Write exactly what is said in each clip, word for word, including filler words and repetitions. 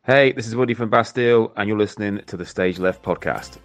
Hey, this is Woody from Bastille, and you're listening to the Stage Left podcast.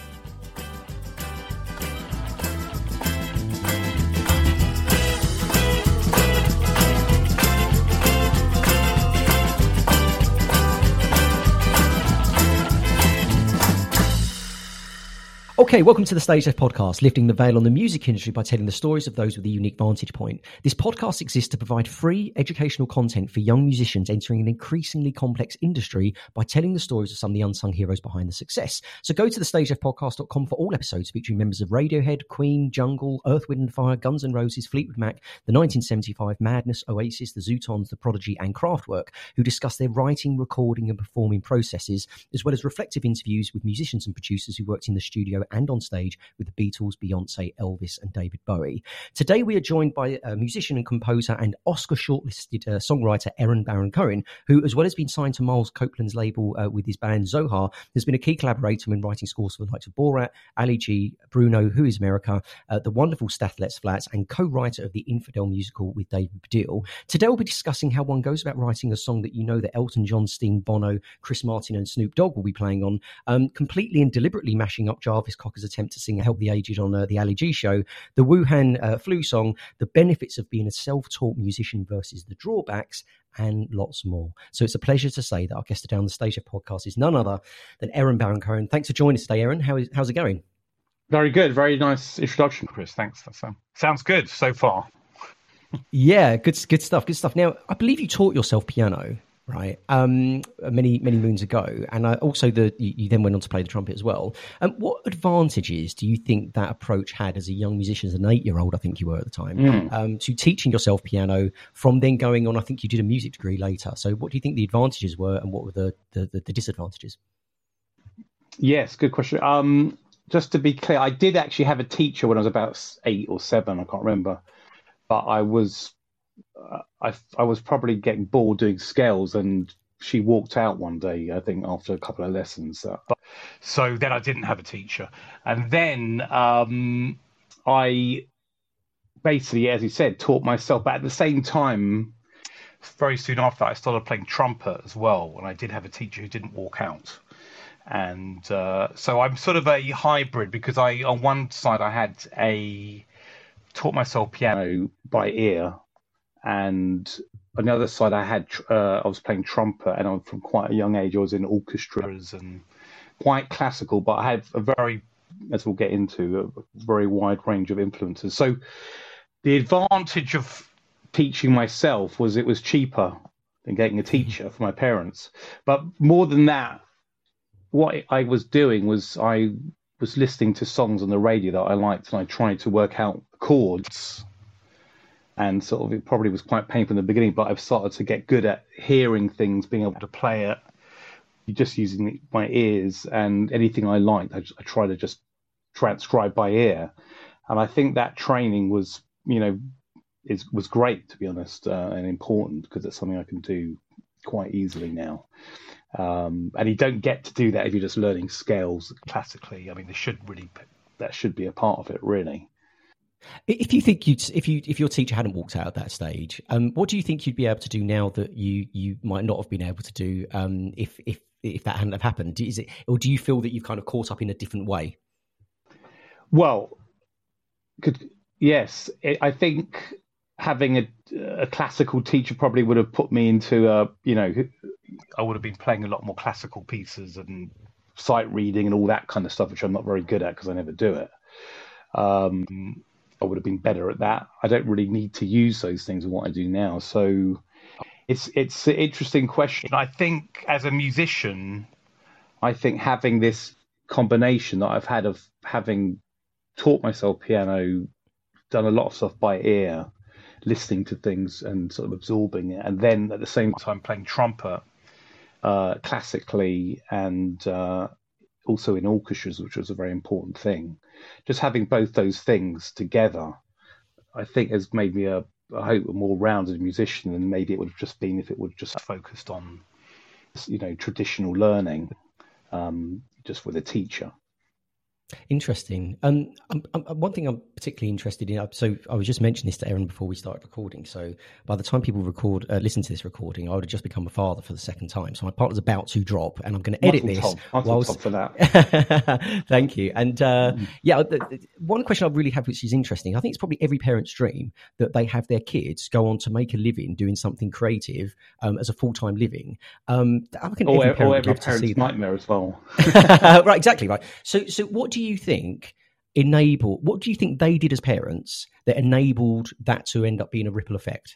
Okay, welcome to the Stage Left podcast, lifting the veil on the music industry by telling the stories of those with a unique vantage point. This podcast exists to provide free educational content for young musicians entering an increasingly complex industry by telling the stories of some of the unsung heroes behind the success. So go to the stage left podcast dot com for all episodes featuring members of Radiohead, Queen, Jungle, Earth, Wind and Fire, Guns N' Roses, Fleetwood Mac, the nineteen seventy-five, Madness, Oasis, the Zootons, the Prodigy and Kraftwerk, who discuss their writing, recording and performing processes, as well as reflective interviews with musicians and producers who worked in the studio and on stage with the Beatles, Beyonce, Elvis and David Bowie. Today we are joined by a musician and composer and Oscar shortlisted uh, songwriter Aaron Baron Cohen, who, as well as being signed to Miles Copeland's label uh, with his band Zohar, has been a key collaborator when writing scores for the likes of Borat, Ali G, Bruno, Who is America, uh, the wonderful Stathlets Flats, and co-writer of the Infidel musical with David Baddiel. Today we'll be discussing how one goes about writing a song that you know that Elton John, Sting, Bono, Chris Martin and Snoop Dogg will be playing on, um, completely and deliberately mashing up Jarvis Cocker's attempt to sing Help the Aged on uh, the Ali G show, the Wuhan uh, flu song, the benefits of being a self-taught musician versus the drawbacks, and lots more. So it's a pleasure to say that our guest down the Stage Left podcast is none other than Aaron Baron Cohen. Thanks for joining us today, Aaron. How is, how's it going? Very good. Very nice introduction, Chris. Thanks. That sounds, sounds good so far. Yeah, good, good stuff. Good stuff. Now, I believe you taught yourself piano, right? Um, many, many moons ago. And I, also the, you, you then went on to play the trumpet as well. Um, what advantages do you think that approach had as a young musician, as an eight-year-old, I think you were at the time, mm. um, to teaching yourself piano from then going on, I think you did a music degree later. So what do you think the advantages were and what were the, the, the, the disadvantages? Yes, good question. Um, just to be clear, I did actually have a teacher when I was about eight or seven, I can't remember. But I was... Uh, I, I was probably getting bored doing scales, and she walked out one day, I think, after a couple of lessons. Uh, but, so then I didn't have a teacher. And then um, I basically, as you said, taught myself. But at the same time, very soon after that, I started playing trumpet as well. And I did have a teacher who didn't walk out. And uh, so I'm sort of a hybrid, because I, on one side, I had a taught myself piano by ear. And on the other side, I had uh, I was playing trumpet, and I'm from quite a young age. I was in orchestras and quite classical, but I had a very, as we'll get into, a very wide range of influences. So the advantage of teaching myself was it was cheaper than getting a teacher for my parents. But more than that, what I was doing was I was listening to songs on the radio that I liked, and I tried to work out chords. And sort of, it probably was quite painful in the beginning, but I've started to get good at hearing things, being able to play it, just using my ears, and anything I liked, I, just, I try to just transcribe by ear. And I think that training was, you know, is was great, to be honest, uh, and important, because it's something I can do quite easily now. Um, and you don't get to do that if you're just learning scales classically. I mean, there should really, that should be a part of it, really. If you think you'd, if you, if your teacher hadn't walked out at that stage, um, what do you think you'd be able to do now that you, you might not have been able to do, um, if, if, if that hadn't have happened? Is it, or do you feel that you've kind of caught up in a different way? Well, could, yes, I think having a, a classical teacher probably would have put me into a, you know, I would have been playing a lot more classical pieces and sight reading and all that kind of stuff, which I'm not very good at because I never do it. Um, I would have been better at that. I don't really need to use those things in what I do now. So it's it's an interesting question. I think as a musician, I think having this combination that I've had of having taught myself piano, done a lot of stuff by ear, listening to things and sort of absorbing it, and then at the same time playing trumpet uh, classically and uh, also in orchestras, which was a very important thing. Just having both those things together, I think, has made me a, I hope, a more rounded musician than maybe it would have just been if it would have just focused on, you know, traditional learning, um, just with a teacher. Interesting. Um, um, um, one thing I'm particularly interested in. So I was just mentioning this to Erin before we started recording. So by the time people record, uh, listen to this recording, I would have just become a father for the second time. So my partner's about to drop, and I'm going to edit Mazel this. tov. Mazel whilst... tov for that. Thank you. And uh, yeah, the, the, one question I really have, which is interesting, I think it's probably every parent's dream that they have their kids go on to make a living doing something creative um, as a full time living. Um, I think or every parent or would every love to parent's see that. nightmare as well. Right, exactly right. So, so what do you think enable? What do you think they did as parents that enabled that to end up being a ripple effect?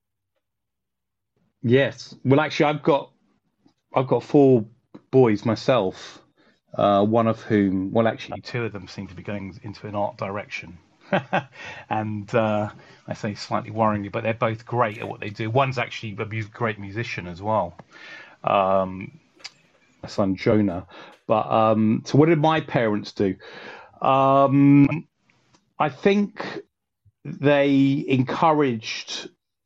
Yes. Well, actually, I've got I've got four boys myself. Uh, one of whom, well, actually, two of them seem to be going into an art direction. and uh, I say slightly worryingly, but they're both great at what they do. One's actually a mu- great musician as well. Um, my son Jonah. But um, so, what did my parents do? Um, I think they encouraged.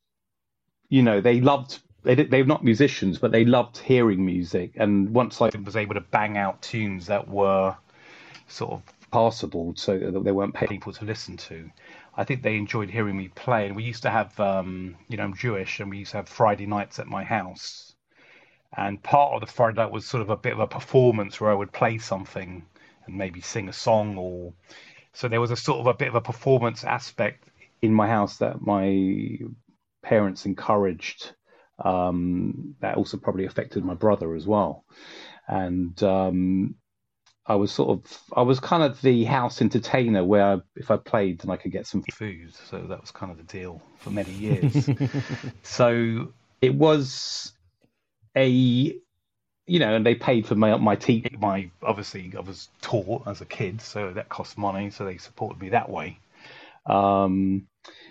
You know, they loved. They they're not musicians, but they loved hearing music. And once I was able to bang out tunes that were sort of passable, so that they weren't paying people to listen to, I think they enjoyed hearing me play. And we used to have, um, you know, I'm Jewish, and we used to have Friday nights at my house. And part of the Friday night was sort of a bit of a performance where I would play something and maybe sing a song, or so there was a sort of a bit of a performance aspect in my house that my parents encouraged. Um, that also probably affected my brother as well. And um, I was sort of, I was kind of the house entertainer where I, if I played, then I could get some food. So that was kind of the deal for many years. So it was a, you know, and they paid for my my te- my obviously I was taught as a kid, so that cost money. So they supported me that way. Um,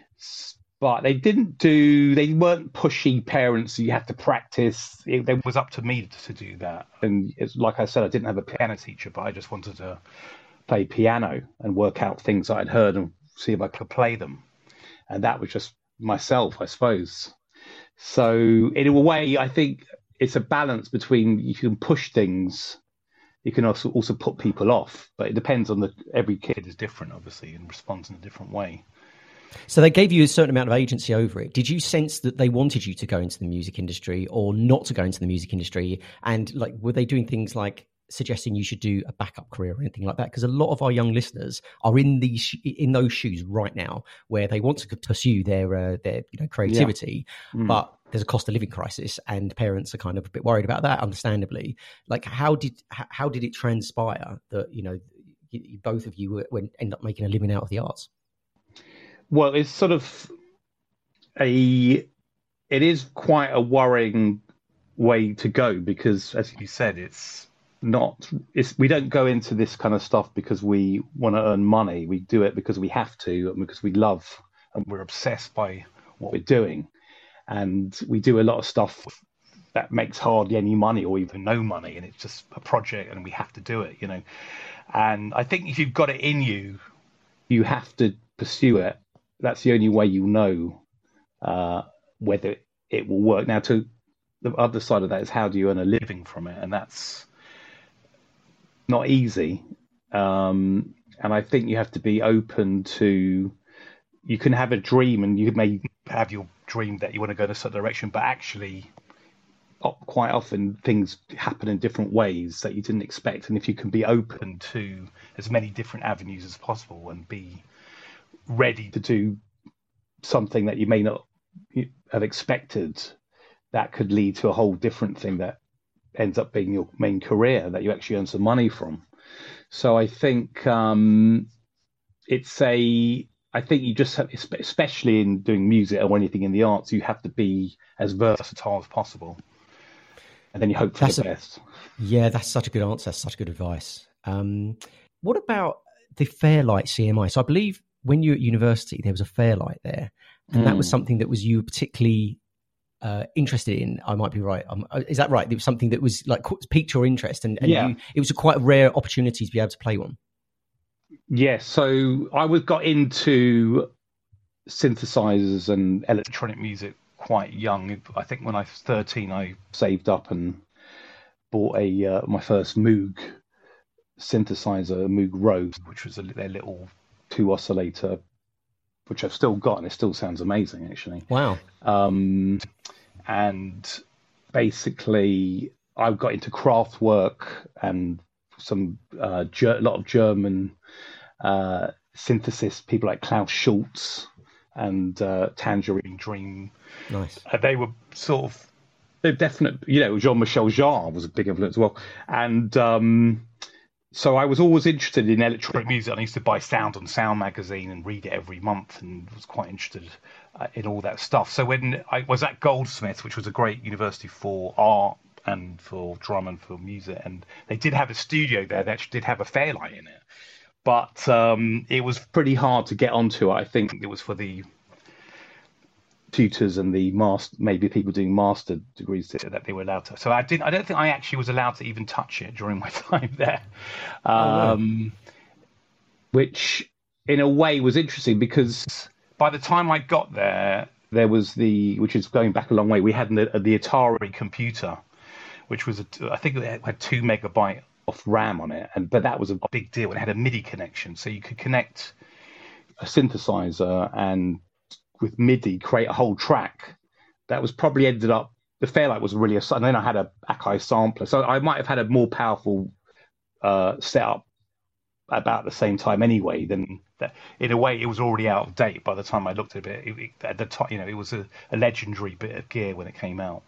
but they didn't do. They weren't pushy parents. So you have to practice. It, it was up to me to do that. And it's like I said, I didn't have a piano teacher, but I just wanted to play piano and work out things I'd heard and see if I could play them. And that was just myself, I suppose. So in a way, I think it's a balance between you can push things, you can also also put people off, but it depends on the every kid is different, obviously, and responds in a different way. So they gave you a certain amount of agency over it. Did you sense that they wanted you to go into the music industry or not to go into the music industry? And like, were they doing things like suggesting you should do a backup career or anything like that? Because a lot of our young listeners are in these in those shoes right now, where they want to pursue their uh, their you know creativity, yeah. mm. but there's a cost of living crisis, and parents are kind of a bit worried about that, understandably. Like, how did how did it transpire that you know you, both of you were, end up making a living out of the arts? Well, it's sort of a, it is quite a worrying way to go because, as you said, it's not, it's, we don't go into this kind of stuff because we want to earn money. We do it because we have to and because we love and we're obsessed by what we're doing. And we do a lot of stuff that makes hardly any money or even no money. And it's just a project and we have to do it, you know. And I think if you've got it in you, you have to pursue it. That's the only way you know uh, whether it will work. Now, to the other side of that is how do you earn a living from it? And that's not easy. Um, and I think you have to be open to, you can have a dream and you may have your dream that you want to go in a certain direction, but actually quite often things happen in different ways that you didn't expect. And if you can be open to as many different avenues as possible and be ready to do something that you may not have expected, that could lead to a whole different thing that ends up being your main career that you actually earn some money from. So I think um, it's a, I think you just have, especially in doing music or anything in the arts, you have to be as versatile as possible. And then you hope for that's the a, best. Yeah, that's such a good answer. That's such good advice. Um, what about the Fairlight C M I? So I believe when you were at university, there was a Fairlight there, and mm. that was something that was you were particularly uh, interested in. I might be right. Um, is that right? It was something that was like piqued your interest, and, and yeah. you, it was a quite a rare opportunity to be able to play one. Yes. Yeah, so I was got into synthesizers and electronic music quite young. I think when I was thirteen, I saved up and bought a uh, my first Moog synthesizer, Moog Rose, which was a, their little two oscillator, which I've still got, and it still sounds amazing, actually. Wow. Um, and basically, I got into craft work and some uh, a lot of German uh, synthesis people like Klaus Schulze and uh, Tangerine Dream. Nice. Uh, they were sort of they're definite. You know, Jean-Michel Jarre was a big influence as well, and um, so I was always interested in electronic music. I used to buy Sound on Sound magazine and read it every month, and was quite interested uh, in all that stuff. So when I was at Goldsmiths, which was a great university for art and for drum and for music, and they did have a studio there that actually did have a Fairlight in it, but um, it was pretty hard to get onto. I think it was for the tutors and the master, maybe people doing master degrees that they were allowed to. So I didn't. I don't think I actually was allowed to even touch it during my time there, um, oh, no. which in a way was interesting because by the time I got there, there was the, which is going back a long way. We had the, the Atari computer, which was a, I think it had two megabyte of RAM on it, and but that was a big deal. It had a MIDI connection, so you could connect a synthesizer and with MIDI create a whole track. That was probably ended up, the Fairlight was really a, and then I had a Akai sampler, so I might have had a more powerful uh, setup about the same time anyway. Than that. In a way, it was already out of date by the time I looked at it. it, it at the time, you know, it was a, a legendary bit of gear when it came out.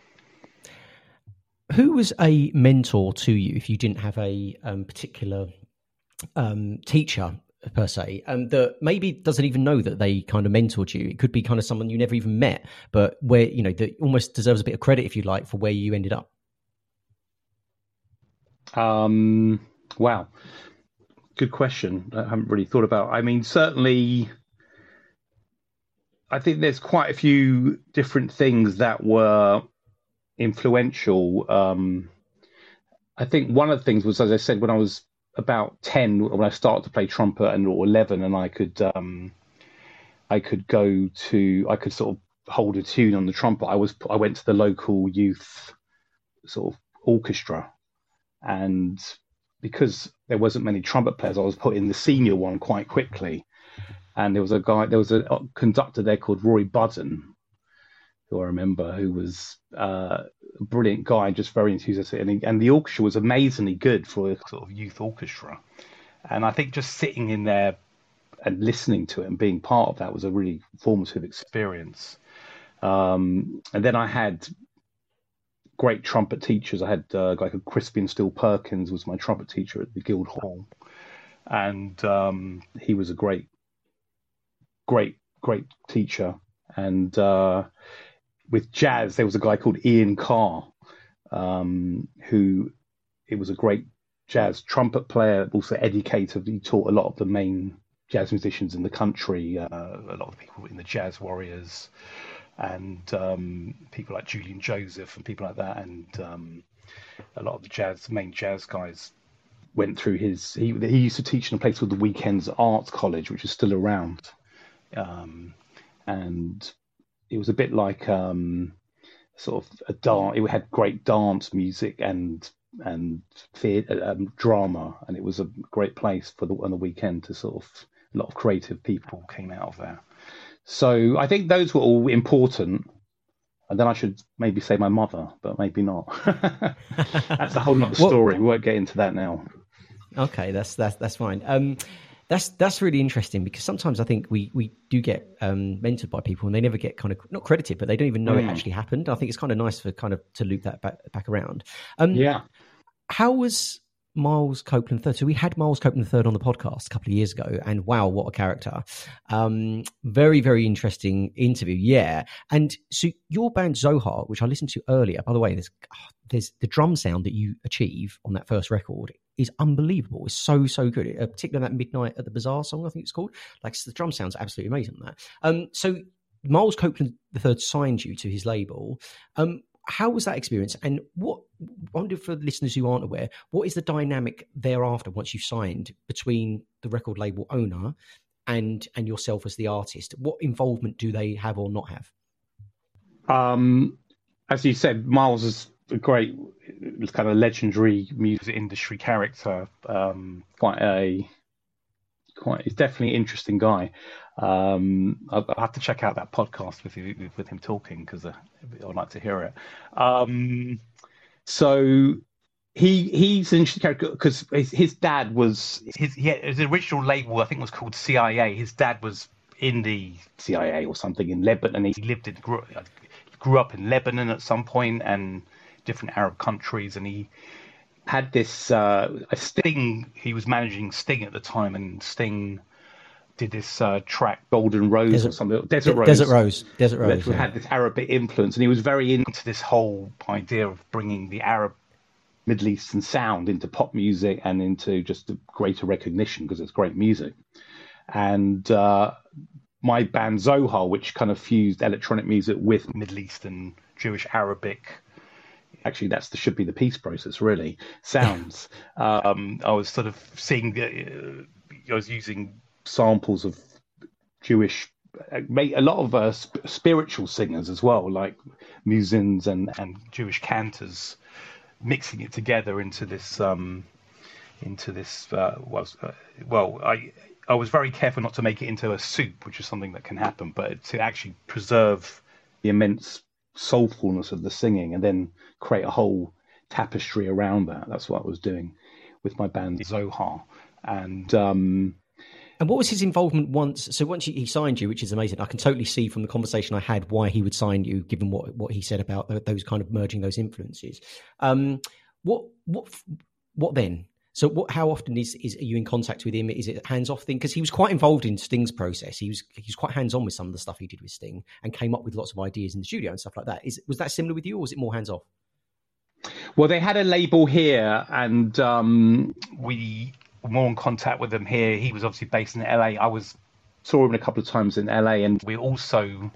Who was a mentor to you if you didn't have a um, particular um, teacher per se, um, that maybe doesn't even know that they kind of mentored you? It could be kind of someone you never even met, but where, you know, that almost deserves a bit of credit, if you like, for where you ended up. Um, wow. Good question. I haven't really thought about. I mean, certainly, I think there's quite a few different things that were influential. Um, I think one of the things was, as I said, when I was about ten, when I started to play trumpet, and or eleven, and I could um, I could go to I could sort of hold a tune on the trumpet. I was I went to the local youth sort of orchestra, and because there wasn't many trumpet players, I was put in the senior one quite quickly. And there was a guy, there was a conductor there called Roy Budden, who I remember, who was uh, a brilliant guy, just very enthusiastic. And, he, and the orchestra was amazingly good for a sort of youth orchestra. And I think just sitting in there and listening to it and being part of that was a really formative experience. Um, and then I had great trumpet teachers. I had uh, a guy called Crispian Steele Perkins was my trumpet teacher at the Guildhall. And um, he was a great, great, great teacher. And uh, with jazz, there was a guy called Ian Carr, um, who it was a great jazz trumpet player, also educator. He taught a lot of the main jazz musicians in the country, uh, a lot of people in the Jazz Warriors, and um, people like Julian Joseph and people like that. And um, a lot of the jazz, main jazz guys went through his, he, he used to teach in a place called the Weekends Arts College, which is still around. Um, and it was a bit like um, sort of a dance. It had great dance music and and theatre, um, drama, and it was a great place for the on the weekend to sort of, a lot of creative people came out of there. So I think those were all important. And then I should maybe say my mother, but maybe not. That's a whole nother story. Well, we won't get into that now. Okay, that's that's that's fine. Um, That's that's really interesting, because sometimes I think we, we do get um, mentored by people and they never get kind of, not credited, but they don't even know mm. it actually happened. I think it's kind of nice for kind of to loop that back, back around. Um, yeah. How was Miles Copeland the third? So we had Miles Copeland the third on the podcast a couple of years ago, and wow, what a character. Um, very, very interesting interview. Yeah. And so your band Zohar, which I listened to earlier, by the way, there's, there's the drum sound that you achieve on that first record is unbelievable. It's so, so good. Uh, particularly that Midnight at the Bazaar song, I think it's called. Like, the drum sounds absolutely amazing on that. Um, so Miles Copeland the third signed you to his label. Um, how was that experience? And what, I wonder, for the listeners who aren't aware, what is the dynamic thereafter once you've signed between the record label owner and and yourself as the artist? What involvement do they have or not have? Um, as you said, Miles is a great, kind of legendary music industry character. Um, quite a quite, he's definitely an interesting guy. Um, I'll, I'll have to check out that podcast with you, with him talking, because uh, I'd like to hear it. Um, so he he's an interesting character because his, his dad was his, he had, his original label, I think, was called C I A. His dad was in the C I A or something in Lebanon. He lived in grew, grew up in Lebanon at some point and different Arab countries, and he had this uh, a Sting. He was managing Sting at the time, and Sting did this uh, track Golden Rose Desert, or something. Desert De- Rose. Desert Rose. Desert Rose. That Yeah. had this Arabic influence, and he was very into this whole idea of bringing the Arab Middle Eastern sound into pop music and into just a greater recognition because it's great music. And uh, my band Zohar, which kind of fused electronic music with Middle Eastern, Jewish, Arabic. Actually, that's the should be the peace process, really. Sounds. um, I was sort of seeing, uh, I was using samples of Jewish, a lot of uh, sp- spiritual singers as well, like muezzins and, and Jewish cantors, mixing it together into this, um, into this. Uh, was uh, well, I I was very careful not to make it into a soup, which is something that can happen, but to actually preserve the immense soulfulness of the singing and then create a whole tapestry around that. That's what I was doing with my band Zohar. And um and what was his involvement once? So once he signed you, which is amazing, I can totally see from the conversation I had why he would sign you, given what what he said about those kind of merging those influences. Um, what what what then? So what? How often is is are you in contact with him? Is it a hands off thing? Because he was quite involved in Sting's process. He was he was quite hands on with some of the stuff he did with Sting and came up with lots of ideas in the studio and stuff like that. Is was that similar with you, or was it more hands off? Well, they had a label here, and um, we were more in contact with them here. He was obviously based in L A. I was saw him a couple of times in L A, and we also,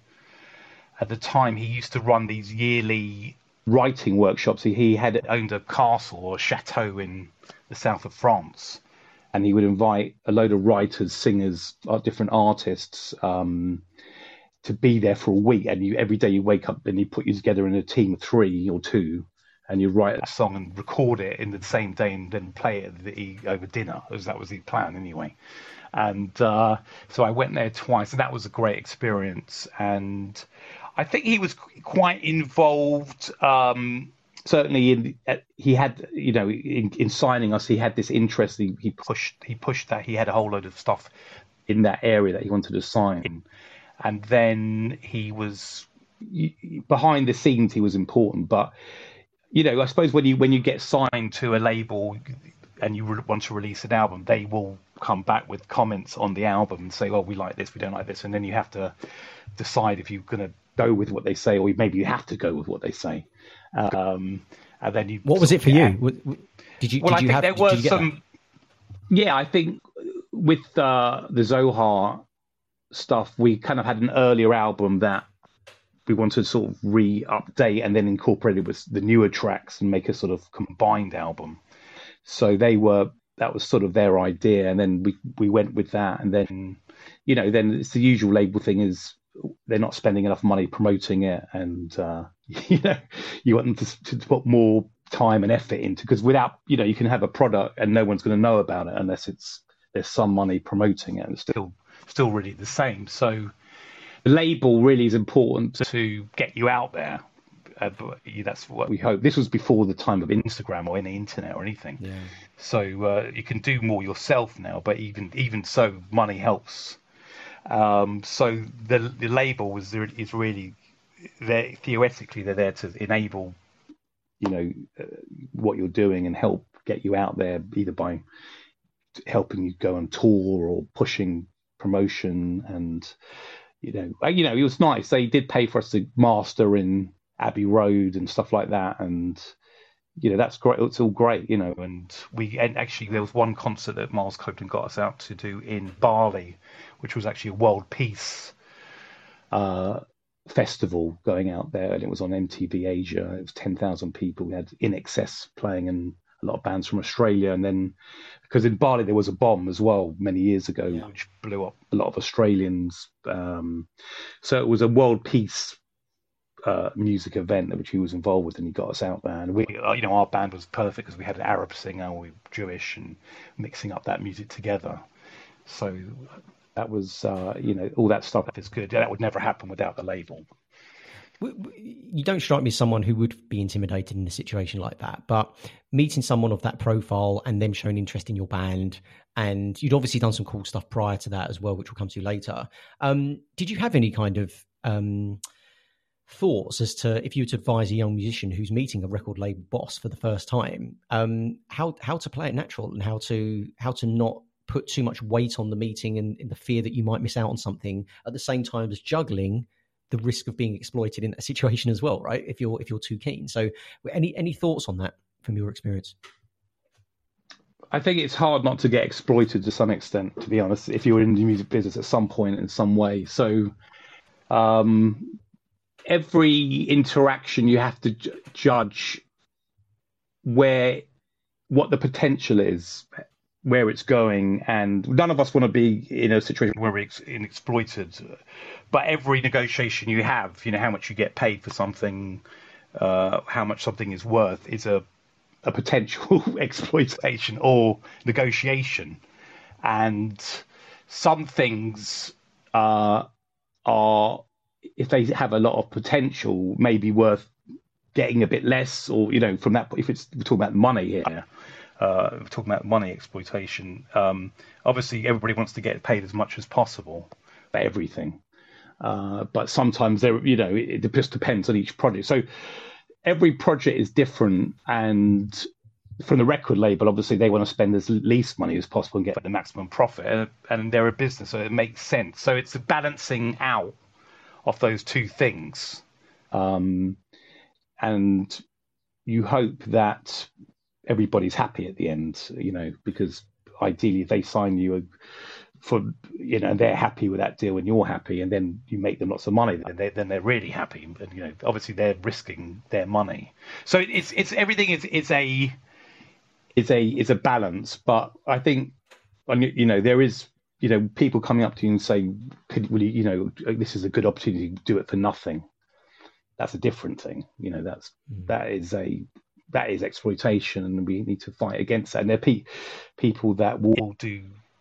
at the time, he used to run these yearly writing workshops. He, he had owned a castle or a chateau in the south of France, and he would invite a load of writers, singers, different artists um, to be there for a week. And you every day you wake up and he put you together in a team of three or two, and you write a song and record it in the same day and then play it the, over dinner, as that was the plan anyway. And uh, so I went there twice, and that was a great experience. And I think he was quite involved. Um, certainly, in uh, he had, you know, in, in signing us, he had this interest. He, he pushed, he pushed that. He had a whole load of stuff in that area that he wanted to sign, and then he was behind the scenes. He was important, but you know, I suppose when you when you get signed to a label and you re- want to release an album, they will come back with comments on the album and say, "Well, we like this, we don't like this," and then you have to decide if you're going to go with what they say, or maybe you have to go with what they say. Um, and then you. What was it for you? Did you? Well, did I you think have, there did were you get some. That? Yeah, I think with uh, the Zohar stuff, we kind of had an earlier album that we wanted to sort of re-update and then incorporate it with the newer tracks and make a sort of combined album. So they were, that was sort of their idea. And then we, we went with that. And then, you know, then it's the usual label thing is they're not spending enough money promoting it. And, uh, you know, you want them to, to put more time and effort into, because without, you know, you can have a product and no one's going to know about it unless it's, there's some money promoting it. And it's still, still really the same. So, the label really is important to get you out there. Uh, but that's what we hope. This was before the time of Instagram or any internet or anything. Yeah. So uh, you can do more yourself now, but even even so, money helps. Um, so the the label is is really there. Theoretically, they're there to enable, you know, uh, what you're doing and help get you out there, either by helping you go on tour or pushing promotion. And you know, you know, it was nice. They did pay for us to master in Abbey Road and stuff like that, and you know, that's great. It's all great, you know. And we and actually there was one concert that Miles Copeland got us out to do in Bali, which was actually a world peace uh, festival going out there, and it was on M T V Asia. It was ten thousand people. We had In Excess playing and a lot of bands from Australia, and then because in Bali there was a bomb as well many years ago, yeah, which blew up a lot of Australians. Um, so it was a world peace uh, music event which he was involved with, and he got us out there. And we, you know, our band was perfect because we had an Arab singer, we were Jewish, and mixing up that music together. So that was, uh, you know, all that stuff is good. That would never happen without the label. You don't strike me as someone who would be intimidated in a situation like that, but meeting someone of that profile and them showing interest in your band, and you'd obviously done some cool stuff prior to that as well, which we'll come to later. Um, did you have any kind of um, thoughts as to, if you were to advise a young musician who's meeting a record label boss for the first time, um, how how to play it natural and how to how to not put too much weight on the meeting and, and the fear that you might miss out on something, at the same time as juggling the risk of being exploited in a situation as well, right? If you're if you're too keen. So, any any thoughts on that from your experience? I think it's hard not to get exploited to some extent, to be honest, if you're in the music business at some point in some way. So, um, every interaction you have to ju- judge where what the potential is, where it's going, and none of us want to be in a situation where we're ex- exploited. But every negotiation you have, you know, how much you get paid for something, uh, how much something is worth, is a, a potential exploitation or negotiation. And some things uh, are, if they have a lot of potential, may be worth getting a bit less, or, you know, from that, if it's, we're talking about money here. Uh, we're talking about money exploitation. Um, obviously, everybody wants to get paid as much as possible for everything. Uh, but sometimes there, you know, it, it just depends on each project. So every project is different, and from the record label, obviously they want to spend as least money as possible and get the maximum profit, and, and they're a business, so it makes sense. So it's a balancing out of those two things, um, and you hope that everybody's happy at the end, you know, because ideally they sign you a, for, you know, and they're happy with that deal and you're happy, and then you make them lots of money, then, they, then they're really happy. And, you know, obviously they're risking their money. So it's, it's everything is, is a, is a, is a balance. But I think, you know, there is, you know, people coming up to you and saying, could, will you, you know, this is a good opportunity to do it for nothing. That's a different thing. You know, that's, mm. that is a, that is exploitation, and we need to fight against that. And there are pe- people that will do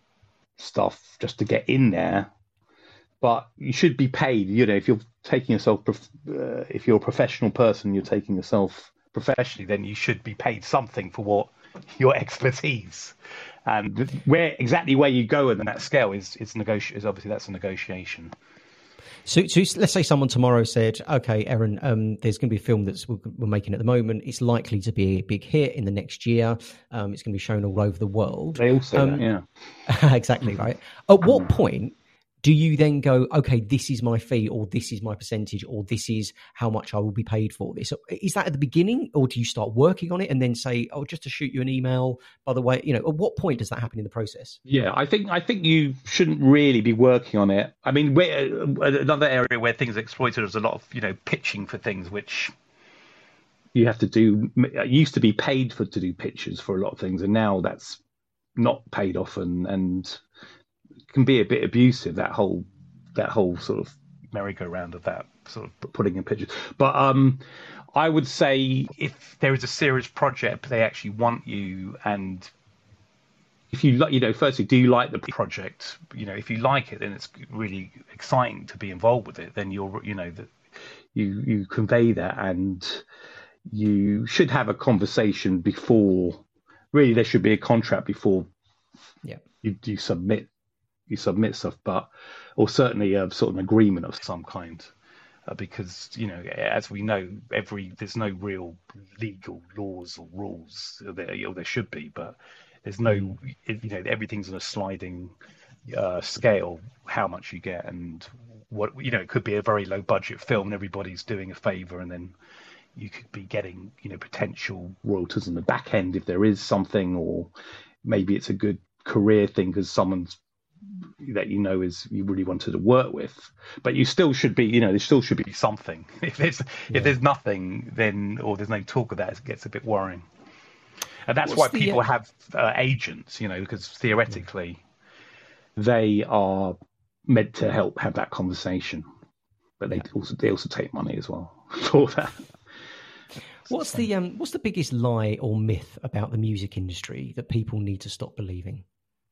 stuff just to get in there, but you should be paid. You know, if you're taking yourself, uh, if you're a professional person, you're taking yourself professionally, then you should be paid something for what your expertise. And where exactly where you go in that scale is is negoti- is obviously that's a negotiation. So, so let's say someone tomorrow said, okay, Aaron, um, there's going to be a film that's we're, we're making at the moment. It's likely to be a big hit in the next year. Um, it's going to be shown all over the world. They all say um, that, yeah. Exactly, right. At what point do you then go, okay, this is my fee, or this is my percentage, or this is how much I will be paid for this? Is that at the beginning, or do you start working on it and then say, oh, just to shoot you an email, by the way, you know, at what point does that happen in the process? Yeah, I think I think you shouldn't really be working on it. I mean, where, another area where things are exploited is a lot of, you know, pitching for things, which you have to do. It used to be paid for to do pitches for a lot of things, and now that's not paid often, and can be a bit abusive, that whole that whole sort of merry-go-round of that sort of putting in pictures. But um I would say if there is a serious project, they actually want you, and if you like, you know, firstly, do you like the project? You know, if you like it, then it's really exciting to be involved with it. Then you're, you know, that you you convey that, and you should have a conversation before. Really, there should be a contract before yeah. you you submit. you submit stuff, but, or certainly a sort of an agreement of some kind, uh, because, you know, as we know, every, there's no real legal laws or rules there, you know, there should be, but there's no, you know, everything's on a sliding uh, scale, how much you get, and what, you know, it could be a very low budget film and everybody's doing a favor, and then you could be getting, you know, potential royalties on the back end if there is something, or maybe it's a good career thing because someone's that, you know, is you really wanted to work with, but you still should be, you know, there still should be something. If there's yeah. if there's nothing, then, or there's no talk of that, it gets a bit worrying. And that's What's why people the, uh... have uh, agents, you know, because theoretically yeah. they are meant to help have that conversation, but they yeah. also they also take money as well. for that. What's the um, what's the biggest lie or myth about the music industry that people need to stop believing?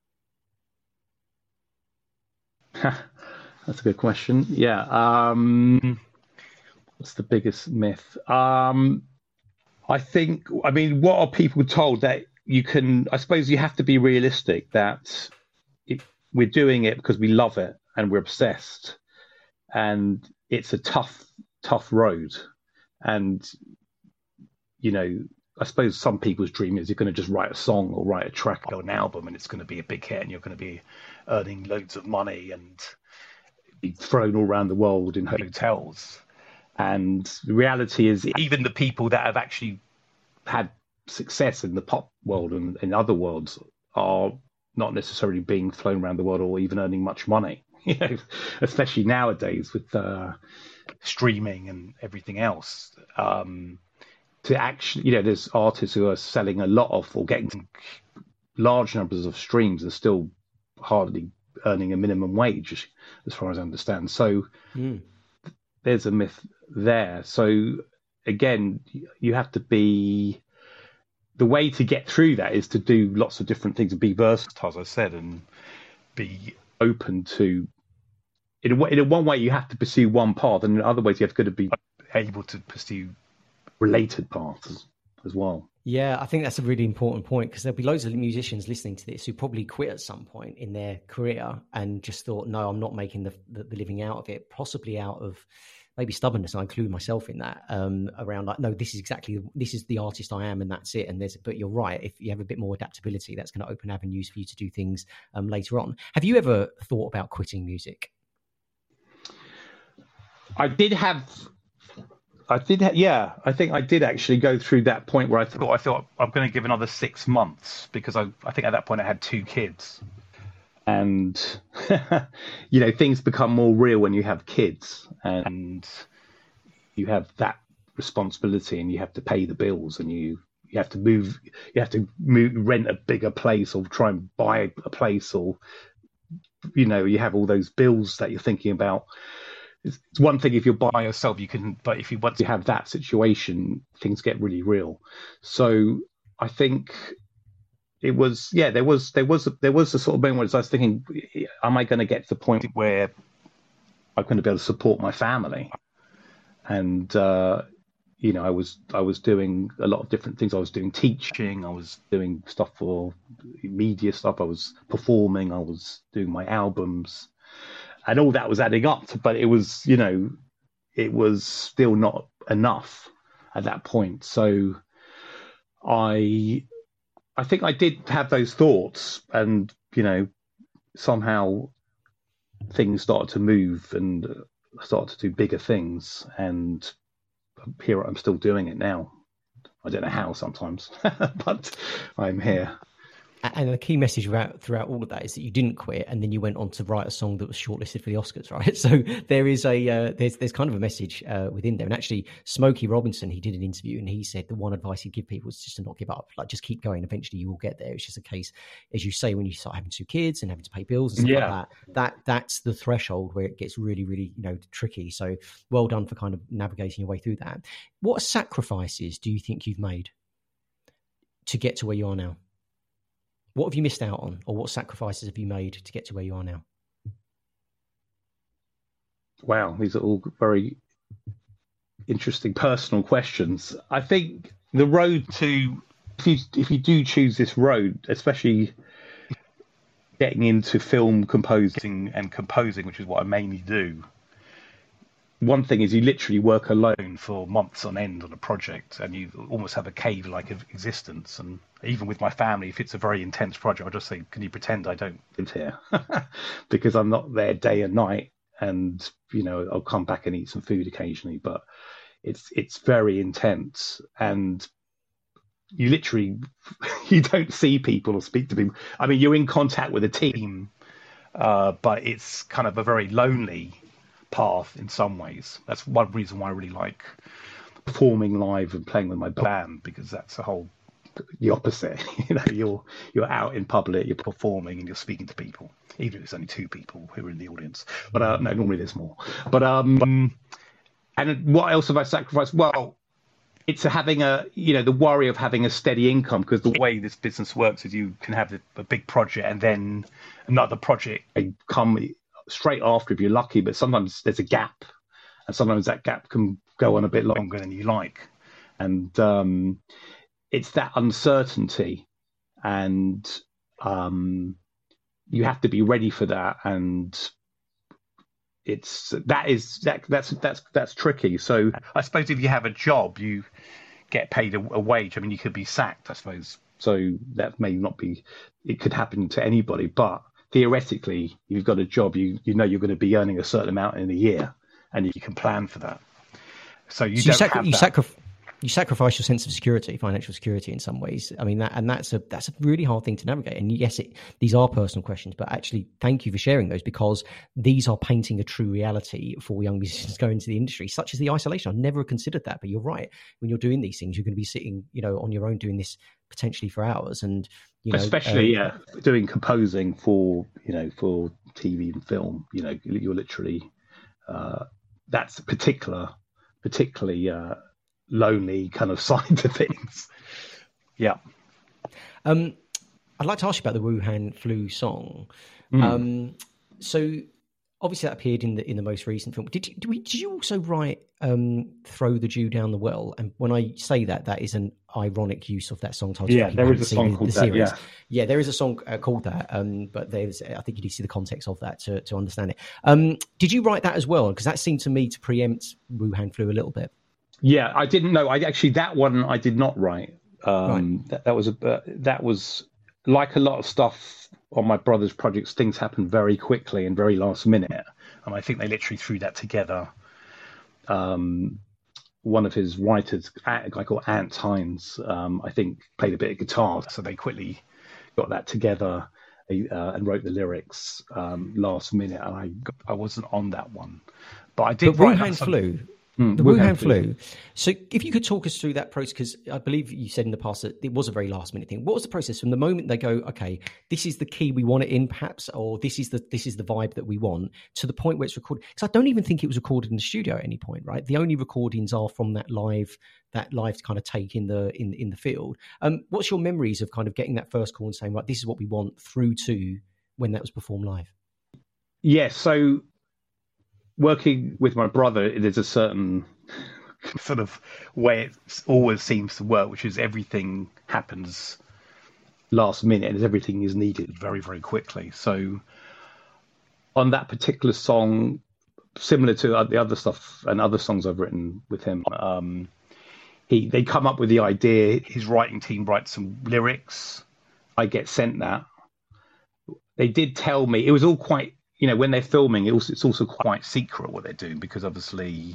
That's a good question. Yeah. Um, what's the biggest myth? Um, I think, I mean, what are people told that you can, I suppose you have to be realistic that it, we're doing it because we love it and we're obsessed, and it's a tough, tough road. And, you know, I suppose some people's dream is you're going to just write a song or write a track or an album and it's going to be a big hit and you're going to be earning loads of money and be thrown all around the world in hotels. And the reality is, even the people that have actually had success in the pop world and in other worlds are not necessarily being flown around the world or even earning much money, you know, especially nowadays with uh, streaming and everything else. Um, to actually, you know, there's artists who are selling a lot of or getting large numbers of streams and still hardly earning a minimum wage, as far as I understand. So mm. there's a myth there. So again, you have to be, the way to get through that is to do lots of different things and be versatile, as I said, and be open to, in a, in a one way you have to pursue one path, and in other ways you have got to be able to pursue related paths as well. Yeah, I think that's a really important point, because there'll be loads of musicians listening to this who probably quit at some point in their career and just thought, no, I'm not making the, the, the living out of it, possibly out of maybe stubbornness. I include myself in that, um, around like, no, this is exactly, this is the artist I am and that's it. And there's, but you're right. If you have a bit more adaptability, that's going to open avenues for you to do things um, later on. Have you ever thought about quitting music? I did have... I did, ha- yeah. I think I did actually go through that point where I thought, I thought I'm going to give another six months because I, I think at that point I had two kids, and you know, things become more real when you have kids, and you have that responsibility, and you have to pay the bills, and you you have to move, you have to move, rent a bigger place, or try and buy a place, or you know, you have all those bills that you're thinking about. It's one thing if you're by yourself, you can, but if you once you have that situation, things get really real. So I think it was, yeah, there was, there was, there was a sort of moment where I was thinking, am I going to get to the point where I'm going to be able to support my family? And, uh, you know, I was, I was doing a lot of different things. I was doing teaching, I was doing stuff for media stuff. I was performing, I was doing my albums. And all that was adding up, but it was, you know, it was still not enough at that point. So I, I think I did have those thoughts, and, you know, somehow things started to move and started to do bigger things. And here I'm still doing it now. I don't know how sometimes, but I'm here. And the key message throughout, throughout all of that is that you didn't quit, and then you went on to write a song that was shortlisted for the Oscars, right? So there is a uh, there's there's kind of a message uh, within there. And actually, Smokey Robinson, he did an interview, and he said the one advice he'd give people is just to not give up, like just keep going. Eventually, you will get there. It's just a case, as you say, when you start having two kids and having to pay bills and stuff yeah. like that. That that's the threshold where it gets really, really, you know, tricky. So well done for kind of navigating your way through that. What sacrifices do you think you've made to get to where you are now? What have you missed out on, or what sacrifices have you made to get to where you are now? Wow, these are all very interesting personal questions. I think the road to, if you, if you do choose this road, especially getting into film composing and composing, which is what I mainly do, one thing is you literally work alone for months on end on a project, and you almost have a cave-like existence. And even with my family, if it's a very intense project, I'll just say, can you pretend I don't live here? Because I'm not there day and night. And, you know, I'll come back and eat some food occasionally, but it's it's very intense. And you literally, you don't see people or speak to people. I mean, you're in contact with a team, uh, but it's kind of a very lonely path in some ways. That's one reason why I really like performing live and playing with my band, because that's a whole the opposite. You know, you're you're out in public, you're performing, and you're speaking to people, even if it's only two people who are in the audience. But uh, no, normally there's more. But um, And what else have I sacrificed? Well, it's having a, you know, the worry of having a steady income, because the way this business works is you can have a big project and then another project come straight after if you're lucky, but sometimes there's a gap, and sometimes that gap can go on a bit longer than you like. And um, it's that uncertainty, and um, you have to be ready for that. And it's that is that that's that's that's tricky. So I suppose if you have a job, you get paid a, a wage. I mean, you could be sacked, I suppose. So that may not be. It could happen to anybody, but theoretically, if you've got a job, you you know you're going to be earning a certain amount in a year, and you can plan for that. So you so don't you, sacri- have you that. sacrifice. You sacrifice your sense of security, financial security, in some ways. I mean, that and that's a that's a really hard thing to navigate. And yes, it, these are personal questions, but actually, thank you for sharing those, because these are painting a true reality for young musicians going into the industry, such as the isolation. I've never considered that, but you're right. When you're doing these things, you're going to be sitting, you know, on your own doing this potentially for hours, and you know, especially uh, yeah, doing composing for you know for T V and film. You know, you're literally uh, that's particular, particularly. Uh, lonely kind of side to things. Yeah. Um, I'd like to ask you about the Wuhan Flu song. Mm. Um, so obviously that appeared in the in the most recent film. Did you, did, we, did you also write um, Throw the Jew Down the Well? And when I say that, that is an ironic use of that song title. Yeah, there is a song the, called the that, yeah. Yeah, there is a song uh, called that, um, but there's, I think you need to see the context of that to, to understand it. Um, did you write that as well? Because that seemed to me to preempt Wuhan Flu a little bit. Yeah, I didn't know. I actually that one I did not write. Um, right. that, that was a uh, that was like a lot of stuff on my brother's projects. Things happened very quickly and very last minute, and I think they literally threw that together. Um, one of his writers, a guy called Ant Hines, um, I think played a bit of guitar, so they quickly got that together uh, and wrote the lyrics um, last minute. And I I wasn't on that one, but I did. But write Wuhan Flu. Mm, the Wuhan, Wuhan flu. flu. So if you could talk us through that process, because I believe you said in the past that it was a very last minute thing. What was the process from the moment they go, okay, this is the key we want it in, perhaps, or this is the this is the vibe that we want, to the point where it's recorded? Because I don't even think it was recorded in the studio at any point, right? The only recordings are from that live that live kind of take in the in in the field. Um, what's your memories of kind of getting that first call and saying, right, this is what we want, through to when that was performed live? Yes, yeah, so working with my brother, there's a certain sort of way it always seems to work, which is everything happens last minute and everything is needed very, very quickly. So on that particular song, similar to the other stuff and other songs I've written with him, um, he they come up with the idea. His writing team writes some lyrics. I get sent that. They did tell me it was all quite, you know, when they're filming, it also, it's also quite secret what they're doing, because obviously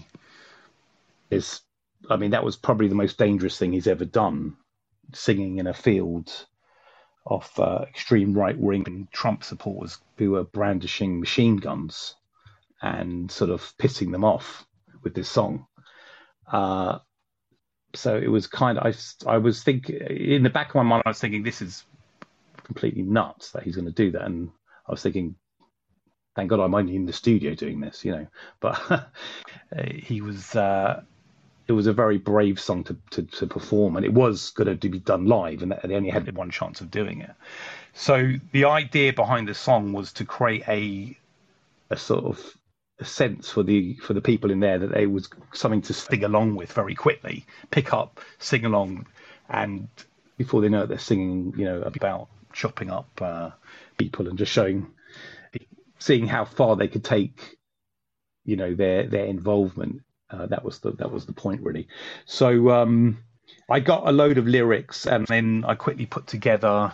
is, I mean, that was probably the most dangerous thing he's ever done, singing in a field of uh, extreme right-wing Trump supporters who were brandishing machine guns and sort of pissing them off with this song. Uh, so it was kind of, I, I was thinking, in the back of my mind, I was thinking, this is completely nuts that he's going to do that. And I was thinking, thank God I'm only in the studio doing this, you know. But he was... Uh, it was a very brave song to, to, to perform, and it was going to be done live, and they only had one chance of doing it. So the idea behind the song was to create a a sort of a sense for the for the people in there that there was something to sing along with very quickly, pick up, sing along, and before they know it, they're singing, you know, about chopping up uh, people and just showing, seeing how far they could take, you know, their their involvement. Uh, that was the that was the point, really. So um, I got a load of lyrics, and then I quickly put together,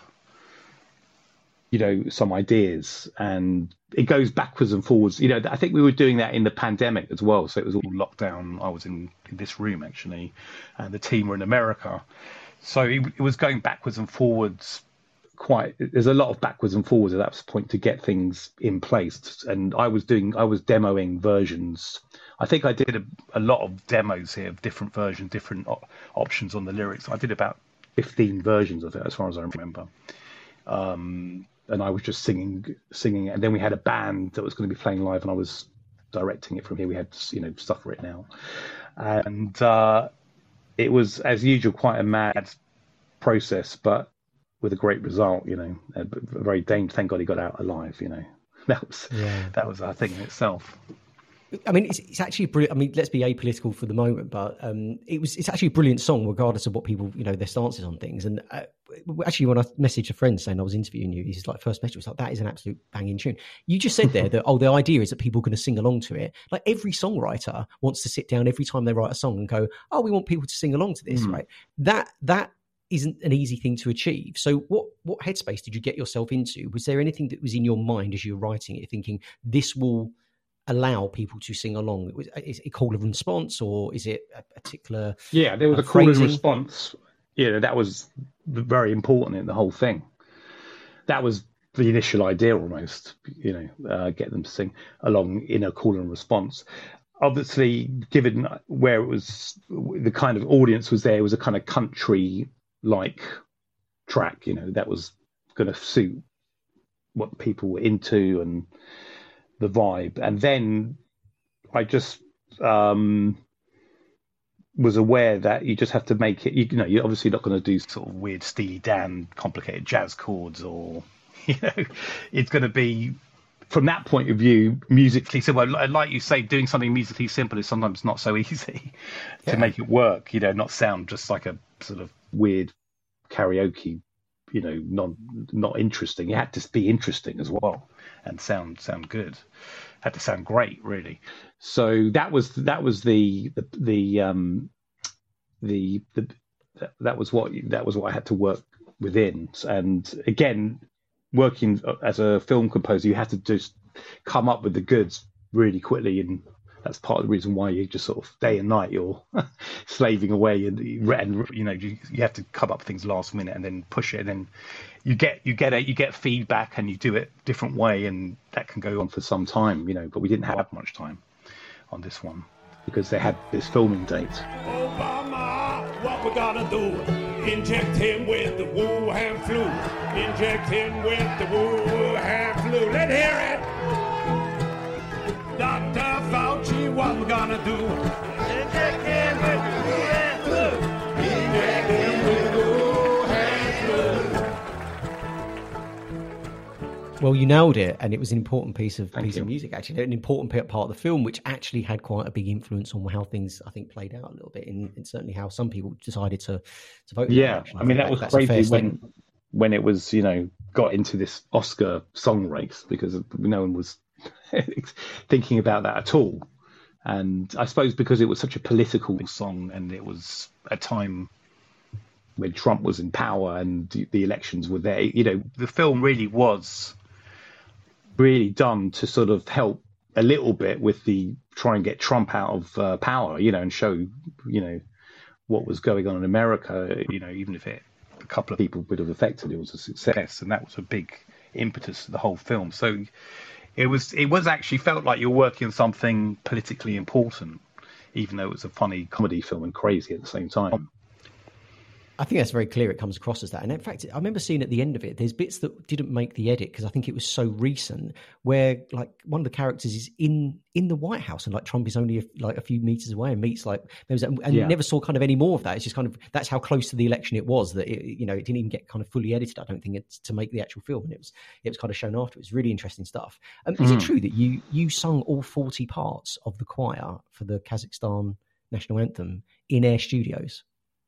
you know, some ideas, and it goes backwards and forwards. You know, I think we were doing that in the pandemic as well. So it was all lockdown. I was in, in this room actually, and the team were in America. So it, it was going backwards and forwards. Quite, there's a lot of backwards and forwards at that point to get things in place. And I was doing, I was demoing versions. I think I did a, a lot of demos here of different versions, different op- options on the lyrics. I did about fifteen versions of it, as far as I remember. Um, and I was just singing, singing. And then we had a band that was going to be playing live, and I was directing it from here. We had, you know, stuff written out, and uh, it was, as usual, quite a mad process, but with a great result. You know, a very dangerous. Thank God he got out alive. You know, that was yeah. that was a thing in itself. I mean, it's, it's actually brilliant. I mean, let's be apolitical for the moment, but um, it was it's actually a brilliant song, regardless of what people, you know, their stances on things. And uh, actually, when I messaged a friend saying I was interviewing you, he's like, first message was like, that is an absolute banging tune. You just said there that, oh, the idea is that people are going to sing along to it. Like every songwriter wants to sit down every time they write a song and go, oh, we want people to sing along to this, mm. right? That that isn't an easy thing to achieve. So what what headspace did you get yourself into? Was there anything that was in your mind as you were writing it, thinking this will allow people to sing along? Is it a call and response, or is it a particular yeah there was uh, a call phrasing? and response. Yeah, that was very important in the whole thing. That was the initial idea almost, you know, uh, get them to sing along in a call and response. Obviously, given where it was, the kind of audience was there, it was a kind of country like track, you know, that was going to suit what people were into and the vibe. And then I just um, was aware that you just have to make it, you, you know, you're obviously not going to do sort of weird Steely Dan, complicated jazz chords, or, you know, it's going to be, from that point of view, musically simple. Like you say, doing something musically simple is sometimes not so easy yeah. to make it work, you know, not sound just like a sort of weird karaoke, you know, not not interesting. It had to be interesting as well and sound sound good. Had to sound great, really. So that was that was the the the um the the that was what that was what I had to work within. And again, working as a film composer, you had to just come up with the goods really quickly, and that's part of the reason why you just sort of day and night you're slaving away, and, and you know you, you have to come up with things last minute and then push it, and then you get you get a, you get feedback and you do it a different way, and that can go on for some time, you know. But we didn't have much time on this one because they had this filming date. Obama, what we gotta do? Inject him with the Wuhan flu. Inject him with the Wuhan flu. Let's hear it. Doctor Fauci, what we gonna do? Inject him with the Wuhan flu. Inject him with the Wuhan flu. Well, you nailed it, and it was an important piece of Thank piece you. of music, actually, an important part of the film, which actually had quite a big influence on how things, I think, played out a little bit, and, and certainly how some people decided to to vote. Yeah, in I mean that was that's a fair crazy when statement. when it was, you know, got into this Oscar song race, because no one was thinking about that at all. And I suppose because it was such a political song, and it was a time when Trump was in power and the elections were there, you know, the film really was really done to sort of help a little bit with the try and get Trump out of uh, power, you know, and show, you know, what was going on in America, you know, even if it a couple of people would have affected, it was a success, and that was a big impetus to the whole film. So it was it was actually felt like you're working on something politically important, even though it was a funny comedy film and crazy at the same time. I think that's very clear. It comes across as that. And in fact, I remember seeing at the end of it, there's bits that didn't make the edit because I think it was so recent, where like one of the characters is in in the White House, and like Trump is only a, like a few meters away and meets like and yeah. you never saw kind of any more of that. It's just kind of that's how close to the election it was that it, you know, it didn't even get kind of fully edited. I don't think it's to make the actual film, and it was it was kind of shown after. It was really interesting stuff. Um, mm. Is it true that you you sung all forty parts of the choir for the Kazakhstan national anthem in Air Studios?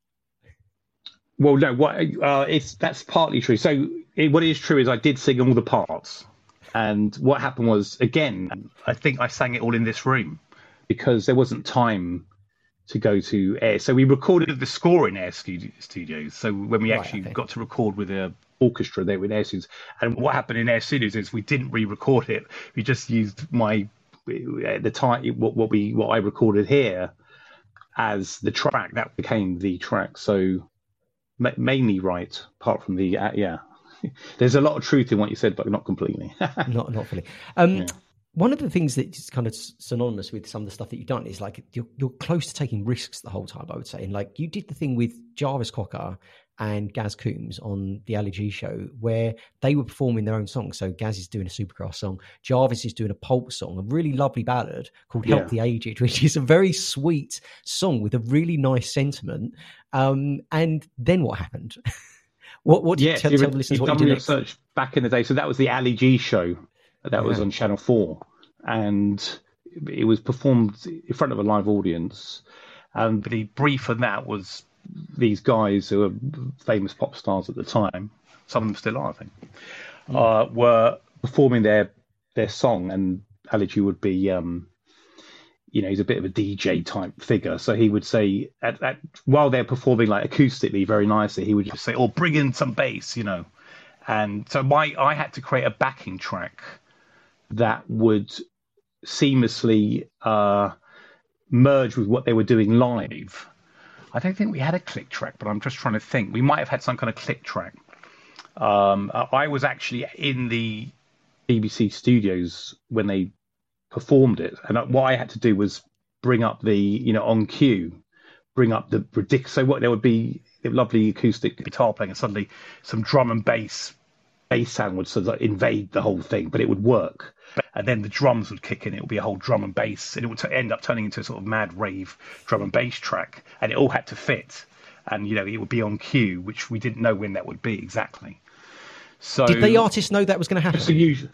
Well, no, what uh, it's that's partly true. So it, what is true is I did sing all the parts, and what happened was, again, I think I sang it all in this room because there wasn't time to go to Air. So we recorded the score in Air Studios. So when we actually right, okay. got to record with a orchestra, they were in Air Studios. And what happened in Air Studios is we didn't re-record it. We just used my at the time what what we what I recorded here as the track. That became the track. So. Mainly right, apart from the uh, yeah. There's a lot of truth in what you said, but not completely. not not fully. Um, yeah. One of the things that's kind of synonymous with some of the stuff that you've done is like you're you're close to taking risks the whole time, I would say. And like you did the thing with Jarvis Cocker and Gaz Coombs on the Ali G show, where they were performing their own songs. So Gaz is doing a Supergrass song, Jarvis is doing a Pulp song, a really lovely ballad called Help Yeah. the Aged, which is a very sweet song with a really nice sentiment. Um, and then what happened? what what did Yes, you tell, you tell were- the listeners you've what you done did next? research back in the day. So that was the Ali G show. That was Yeah. on Channel four. And it was performed in front of a live audience. And the brief on that was these guys who were famous pop stars at the time, some of them still are, I think, mm. uh, were performing their their song. And Ali G would be, um, you know, he's a bit of a D J type figure. So he would say, at, at, while they're performing like acoustically very nicely, he would just say, oh, bring in some bass, you know. And so my I had to create a backing track that would seamlessly uh, merge with what they were doing live. I don't think we had a click track, but I'm just trying to think. We might have had some kind of click track. Um, I was actually in the B B C studios when they performed it, and what I had to do was bring up the, you know, on cue, bring up the ridiculous. So what there would be a lovely acoustic guitar playing, and suddenly some drum and bass bass sound would sort of invade the whole thing, but it would work. And then the drums would kick in. It would be a whole drum and bass, and it would t- end up turning into a sort of mad rave drum and bass track. And it all had to fit, and you know, it would be on cue, which we didn't know when that would be exactly. So did the artists know that was going to happen? So usually,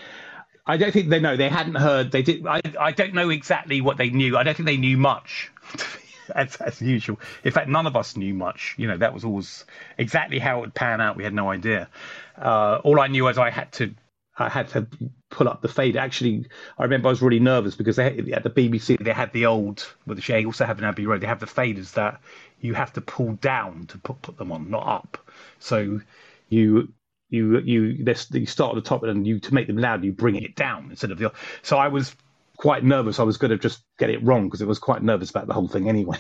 I don't think they know. They hadn't heard. They did. I, I don't know exactly what they knew. I don't think they knew much, as, as usual. In fact, none of us knew much. You know, that was always exactly how it would pan out. We had no idea. Uh, all I knew was I had to. I had to pull up the fade. Actually, I remember I was really nervous because they had, at the B B C they had the old, well, they also have in Abbey Road, they have the faders that you have to pull down to put, put them on, not up. So you you you this you start at the top, and you to make them loud, you bring it down instead of the. So I was quite nervous. I was going to just get it wrong because I was quite nervous about the whole thing anyway.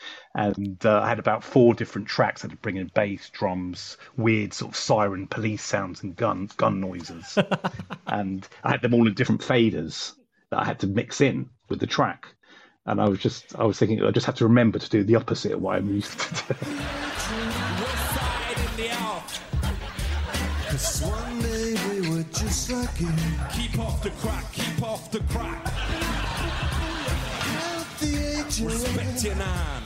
And uh, I had about four different tracks. I had to bring in bass, drums, weird sort of siren police sounds, and gun gun noises. And I had them all in different faders that I had to mix in with the track. And I was just, I was thinking, I just have to remember to do the opposite of what I'm used to do. Cause one day we were just like you. Keep off the crack, keep off the crack. Help the aged. Respect your man.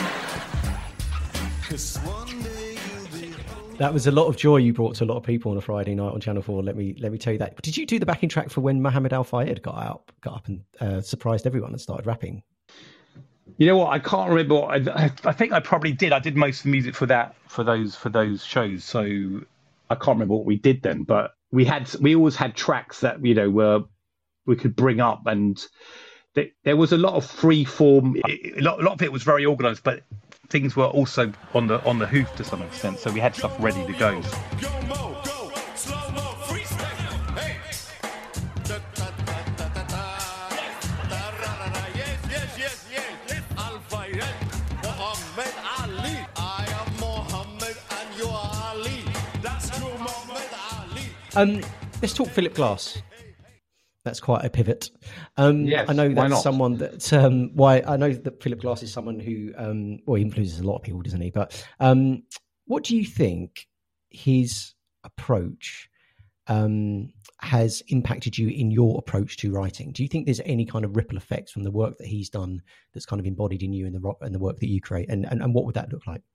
Cause one day you'll be old. That was a lot of joy you brought to a lot of people on a Friday night on Channel four. Let me let me tell you that. But did you do the backing track for when Mohammed Al Fayed got out, got up and uh, surprised everyone and started rapping? You know what? I can't remember. What I, I think I probably did. I did most of the music for that, for those, for those shows. So I can't remember what we did then. But we had, we always had tracks that, you know, were we could bring up, and they, there was a lot of free form. A lot, a lot of it was very organised, but things were also on the on the hoof to some extent. So we had stuff ready to go. Go mo, go, slow mo, freestyle. Hey. Da, da, da, da, da, da. Da, ra, ra, ra. Yes, yes, yes, yes. Al Fayed, Muhammad Ali. I am Muhammad and you are Ali. That's true, Muhammad Ali. Um, let's talk Philip Glass. That's quite a pivot. Um, Yes, I know why that's not? someone that. Um, why I know that Philip Glass is someone who, um, well, he influences a lot of people, doesn't he? But um, what do you think his approach um, has impacted you in your approach to writing? Do you think there's any kind of ripple effects from the work that he's done that's kind of embodied in you and the ro- and the work that you create? And, and and what would that look like?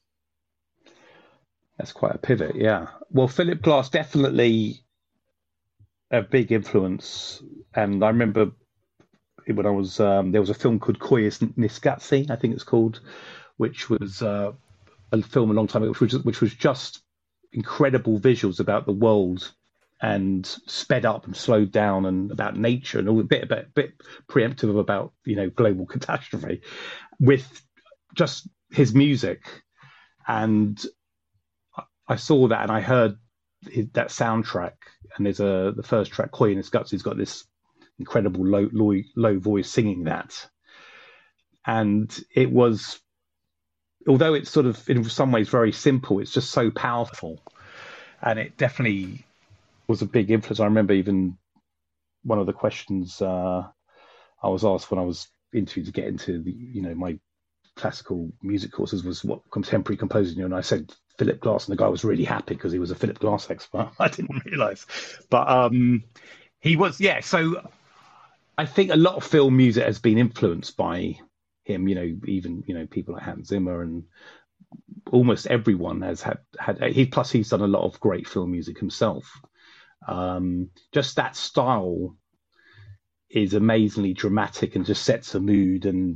That's quite a pivot, yeah. Well, Philip Glass definitely a big influence, and I remember when I was um, there was a film called Koyas Niskatsi, I think it's called, which was uh, a film a long time ago, which was which was just incredible visuals about the world and sped up and slowed down, and about nature, and all a bit a bit, bit preemptive about, you know, global catastrophe, with just his music. And I saw that, and I heard his, that soundtrack, and there's a the first track, Koy in his guts, he's got this incredible low, low low voice singing that, and it was, although it's sort of in some ways very simple, it's just so powerful, and it definitely was a big influence. I remember even one of the questions uh, I was asked when I was interviewed to get into the, you know, my classical music courses was what contemporary composing, and I said Philip Glass, and the guy was really happy because he was a Philip Glass expert. I didn't realise, but um, he was. Yeah, so I think a lot of film music has been influenced by him. You know, even you know people like Hans Zimmer and almost everyone has had had. He plus he's done a lot of great film music himself. Um, just that style is amazingly dramatic and just sets a mood, and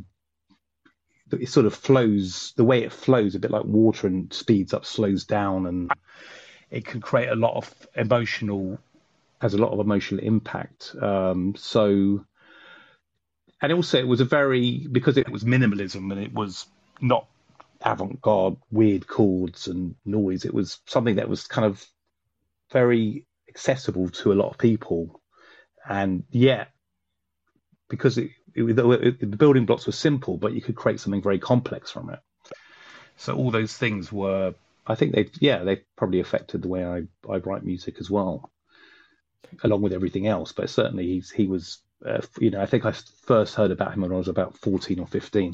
it sort of flows, the way it flows, a bit like water, and speeds up, slows down, and it can create a lot of emotional, has a lot of emotional impact. Um, so, and also it was a very, because it was minimalism and it was not avant-garde, weird chords and noise, it was something that was kind of very accessible to a lot of people. And yet, because it, it, it, the building blocks were simple, but you could create something very complex from it. So all those things were, I think they, yeah, they probably affected the way I, I write music as well, along with everything else. But certainly he's, he was, uh, you know, I think I first heard about him when I was about fourteen or fifteen.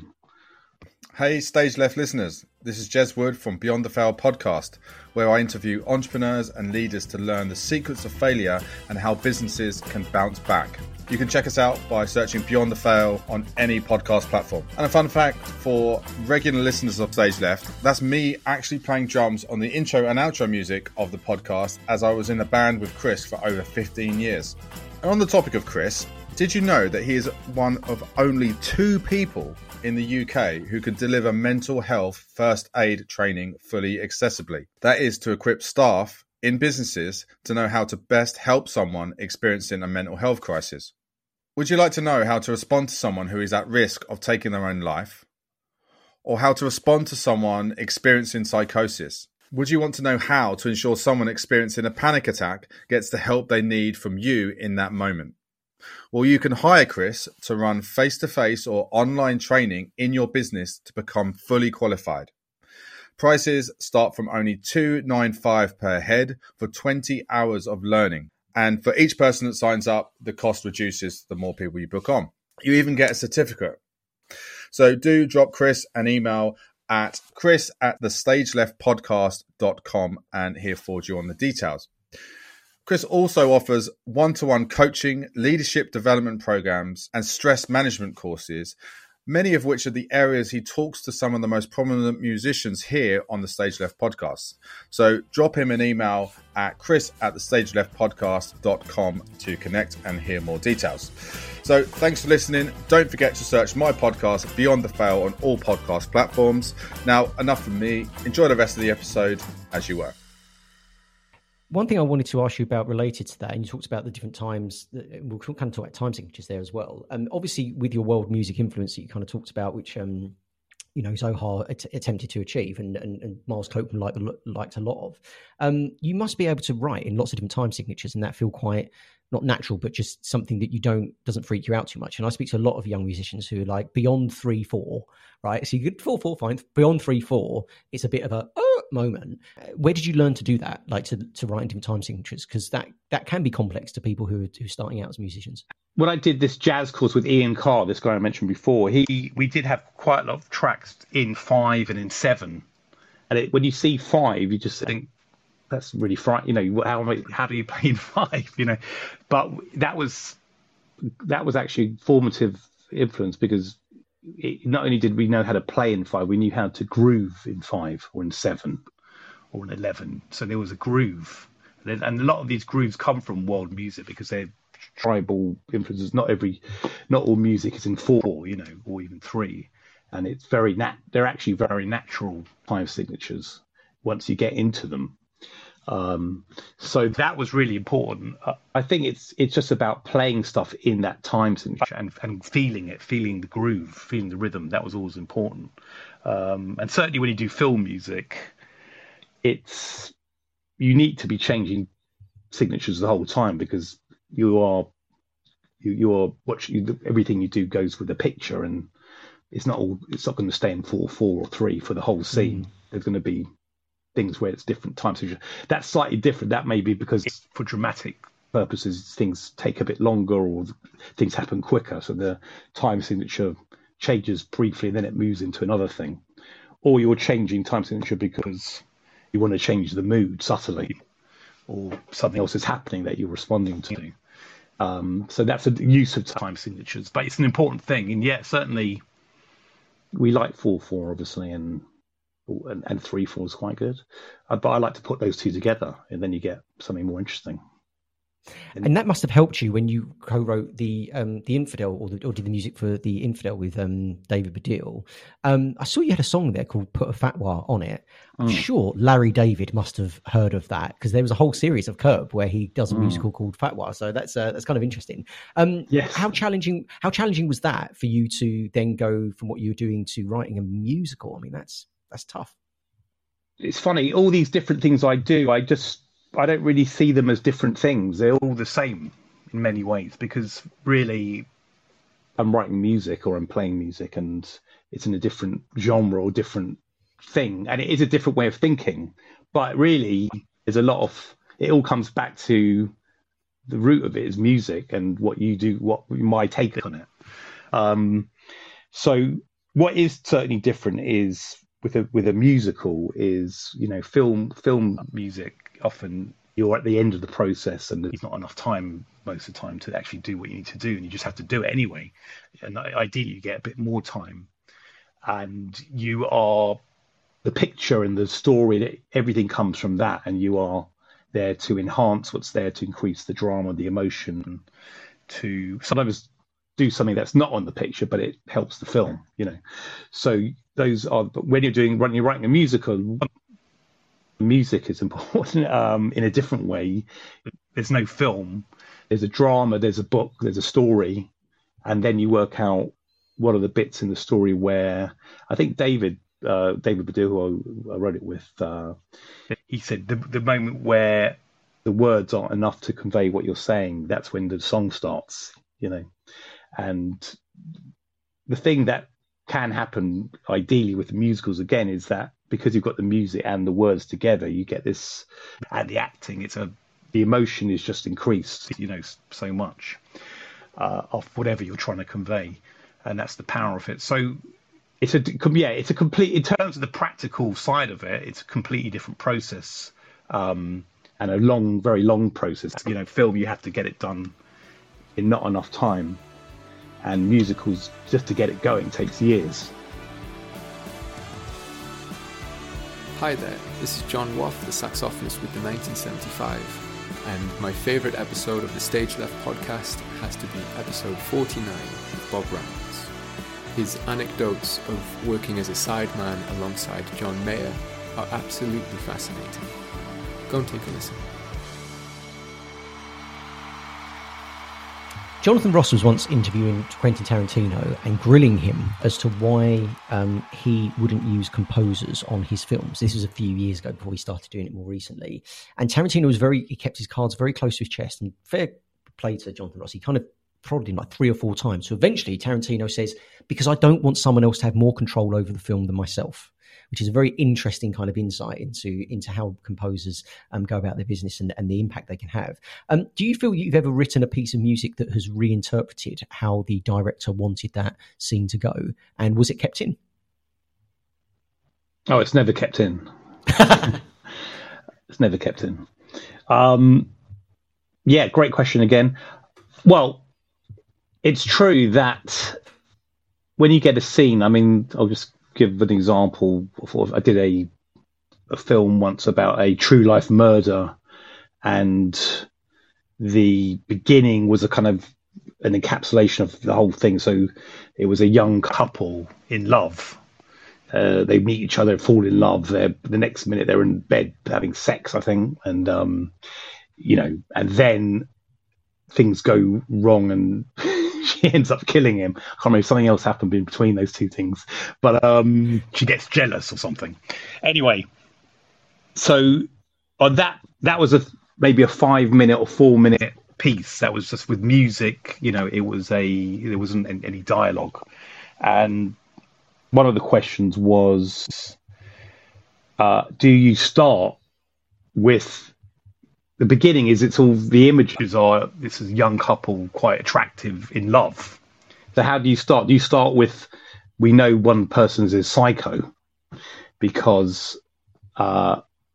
Hey, Stage Left listeners. This is Jez Wood from Beyond the Fail podcast, where I interview entrepreneurs and leaders to learn the secrets of failure and how businesses can bounce back. You can check us out by searching Beyond the Fail on any podcast platform. And a fun fact for regular listeners of Stage Left, that's me actually playing drums on the intro and outro music of the podcast, as I was in a band with Chris for over fifteen years. And on the topic of Chris, did you know that he is one of only two people in the U K who can deliver mental health first aid training fully accessibly? That is to equip staff in businesses to know how to best help someone experiencing a mental health crisis. Would you like to know how to respond to someone who is at risk of taking their own life? Or how to respond to someone experiencing psychosis? Would you want to know how to ensure someone experiencing a panic attack gets the help they need from you in that moment? Well, you can hire Chris to run face-to-face or online training in your business to become fully qualified. Prices start from only two hundred ninety-five dollars per head for twenty hours of learning. And for each person that signs up, the cost reduces the more people you book on. You even get a certificate. So do drop Chris an email at chris at the stage left podcast dot com and he'll forward you on the details. Chris also offers one-to-one coaching, leadership development programs, and stress management courses, many of which are the areas he talks to some of the most prominent musicians here on the Stage Left podcast. So drop him an email at chris at the stage left podcast dot com to connect and hear more details. So thanks for listening. Don't forget to search my podcast, Beyond the Fail, on all podcast platforms. Now, enough from me. Enjoy the rest of the episode as you were. One thing I wanted to ask you about related to that, and you talked about the different times, we'll kind of talk about time signatures there as well. And um, obviously with your world music influence that you kind of talked about, which, um, you know, Zohar att- attempted to achieve and, and, and Miles Copeland liked, liked a lot of, um, you must be able to write in lots of different time signatures and that feel quite, not natural, but just something that you don't, doesn't freak you out too much. And I speak to a lot of young musicians who are like beyond three, four, right? So you get four, four, fine. Beyond three, four, it's a bit of a oh, moment. Where did you learn to do that? Like to, to write in different time signatures? Because that, that can be complex to people who are, who are starting out as musicians. When I did this jazz course with Ian Carr, this guy I mentioned before, he we did have quite a lot of tracks in five and in seven. And it, when you see five, you just think, that's really frightening. You know, how how do you play in five? You know, but that was that was actually formative influence, because it, not only did we know how to play in five, we knew how to groove in five or in seven or in eleven. So there was a groove, and a lot of these grooves come from world music because they're tribal influences. Not every, not all music is in four, you know, or even three, and it's very nat. They're actually very natural time signatures once you get into them. Um, so that was really important. Uh, I think it's it's just about playing stuff in that time signature and, and feeling it, feeling the groove, feeling the rhythm. That was always important. Um, and certainly when you do film music, it's you need to be changing signatures the whole time, because you are you, you are watching, everything you do goes with the picture, and it's not all it's not going to stay in four, four or three for the whole scene. Mm. There's going to be things where it's different time signature. That's slightly different. That may be because for dramatic purposes, things take a bit longer or things happen quicker. So the time signature changes briefly and then it moves into another thing. Or you're changing time signature because you want to change the mood subtly, or something else is happening that you're responding to. Um, so that's a use of time signatures, but it's an important thing. And yet, certainly, we like four four, obviously, and and, and three four is quite good. Uh, but I like to put those two together, and then you get something more interesting. And, and that must have helped you when you co-wrote the um, the Infidel, or, the, or did the music for the Infidel with um, David Baddiel. Um, I saw you had a song there called "Put a Fatwa on It." I'm mm. sure Larry David must have heard of that, because there was a whole series of Curb where he does a mm. musical called Fatwa. So that's uh, that's kind of interesting. Um, yes. How challenging? How challenging was that for you to then go from what you were doing to writing a musical? I mean, that's that's tough. It's funny. All these different things I do, I just. I don't really see them as different things. They're all the same in many ways, because really I'm writing music or I'm playing music, and it's in a different genre or different thing. And it is a different way of thinking. But really, there's a lot of, it all comes back to the root of it is music and what you do, what my take on it. Um, so what is certainly different is with a with a musical is, you know, film film music. Often you're at the end of the process and there's not enough time most of the time to actually do what you need to do, and you just have to do it anyway. And ideally you get a bit more time, and you are the picture and the story, everything comes from that, and you are there to enhance what's there, to increase the drama, the emotion, to sometimes do something that's not on the picture but it helps the film, you know. So those are, when you're doing when you're writing a musical, music is important um, in a different way. There's no film, there's a drama, there's a book, there's a story, and then you work out what are the bits in the story where, I think David uh, David Baddiel, who I wrote it with, uh, he said the, the moment where the words aren't enough to convey what you're saying, that's when the song starts, you know. And the thing that can happen ideally with the musicals again is that because you've got the music and the words together, you get this, and the acting, it's a, the emotion is just increased, you know, so much uh, of whatever you're trying to convey, and that's the power of it. So it's a, yeah, it's a complete, in terms of the practical side of it, it's a completely different process, um, and a long, very long process. You know, film, you have to get it done in not enough time, and musicals, just to get it going, takes years. Hi there, this is John Waff, the saxophonist with the nineteen seventy-five, and my favourite episode of the Stage Left podcast has to be episode forty-nine with Bob Rounds. His anecdotes of working as a sideman alongside John Mayer are absolutely fascinating. Go and take a listen. Jonathan Ross was once interviewing Quentin Tarantino and grilling him as to why um, he wouldn't use composers on his films. This was a few years ago before he started doing it more recently. And Tarantino was very, he kept his cards very close to his chest, and fair play to Jonathan Ross. He kind of prodded him like three or four times. So eventually Tarantino says, because I don't want someone else to have more control over the film than myself, which is a very interesting kind of insight into into how composers um, go about their business and, and the impact they can have. Um, do you feel you've ever written a piece of music that has reinterpreted how the director wanted that scene to go? And was it kept in? Oh, it's never kept in. It's never kept in. Um, yeah, great question again. Well, it's true that when you get a scene, I mean, I'll just give an example. I did a, a film once about a true life murder, and the beginning was a kind of an encapsulation of the whole thing. So it was a young couple in love. Uh, they meet each other, fall in love. They're, the next minute they're in bed having sex, I think. And, um, you know, and then things go wrong and she ends up killing him. I can't remember if something else happened in between those two things, but um, she gets jealous or something. Anyway, so on that, that was a maybe a five minute or four minute piece. That was just with music. You know, it was a there wasn't any dialogue, and one of the questions was, uh, do you start with the beginning? Is it's all the images are this is a young couple, quite attractive, in love. So how do you start? Do you start with, we know one person's is psycho because uh,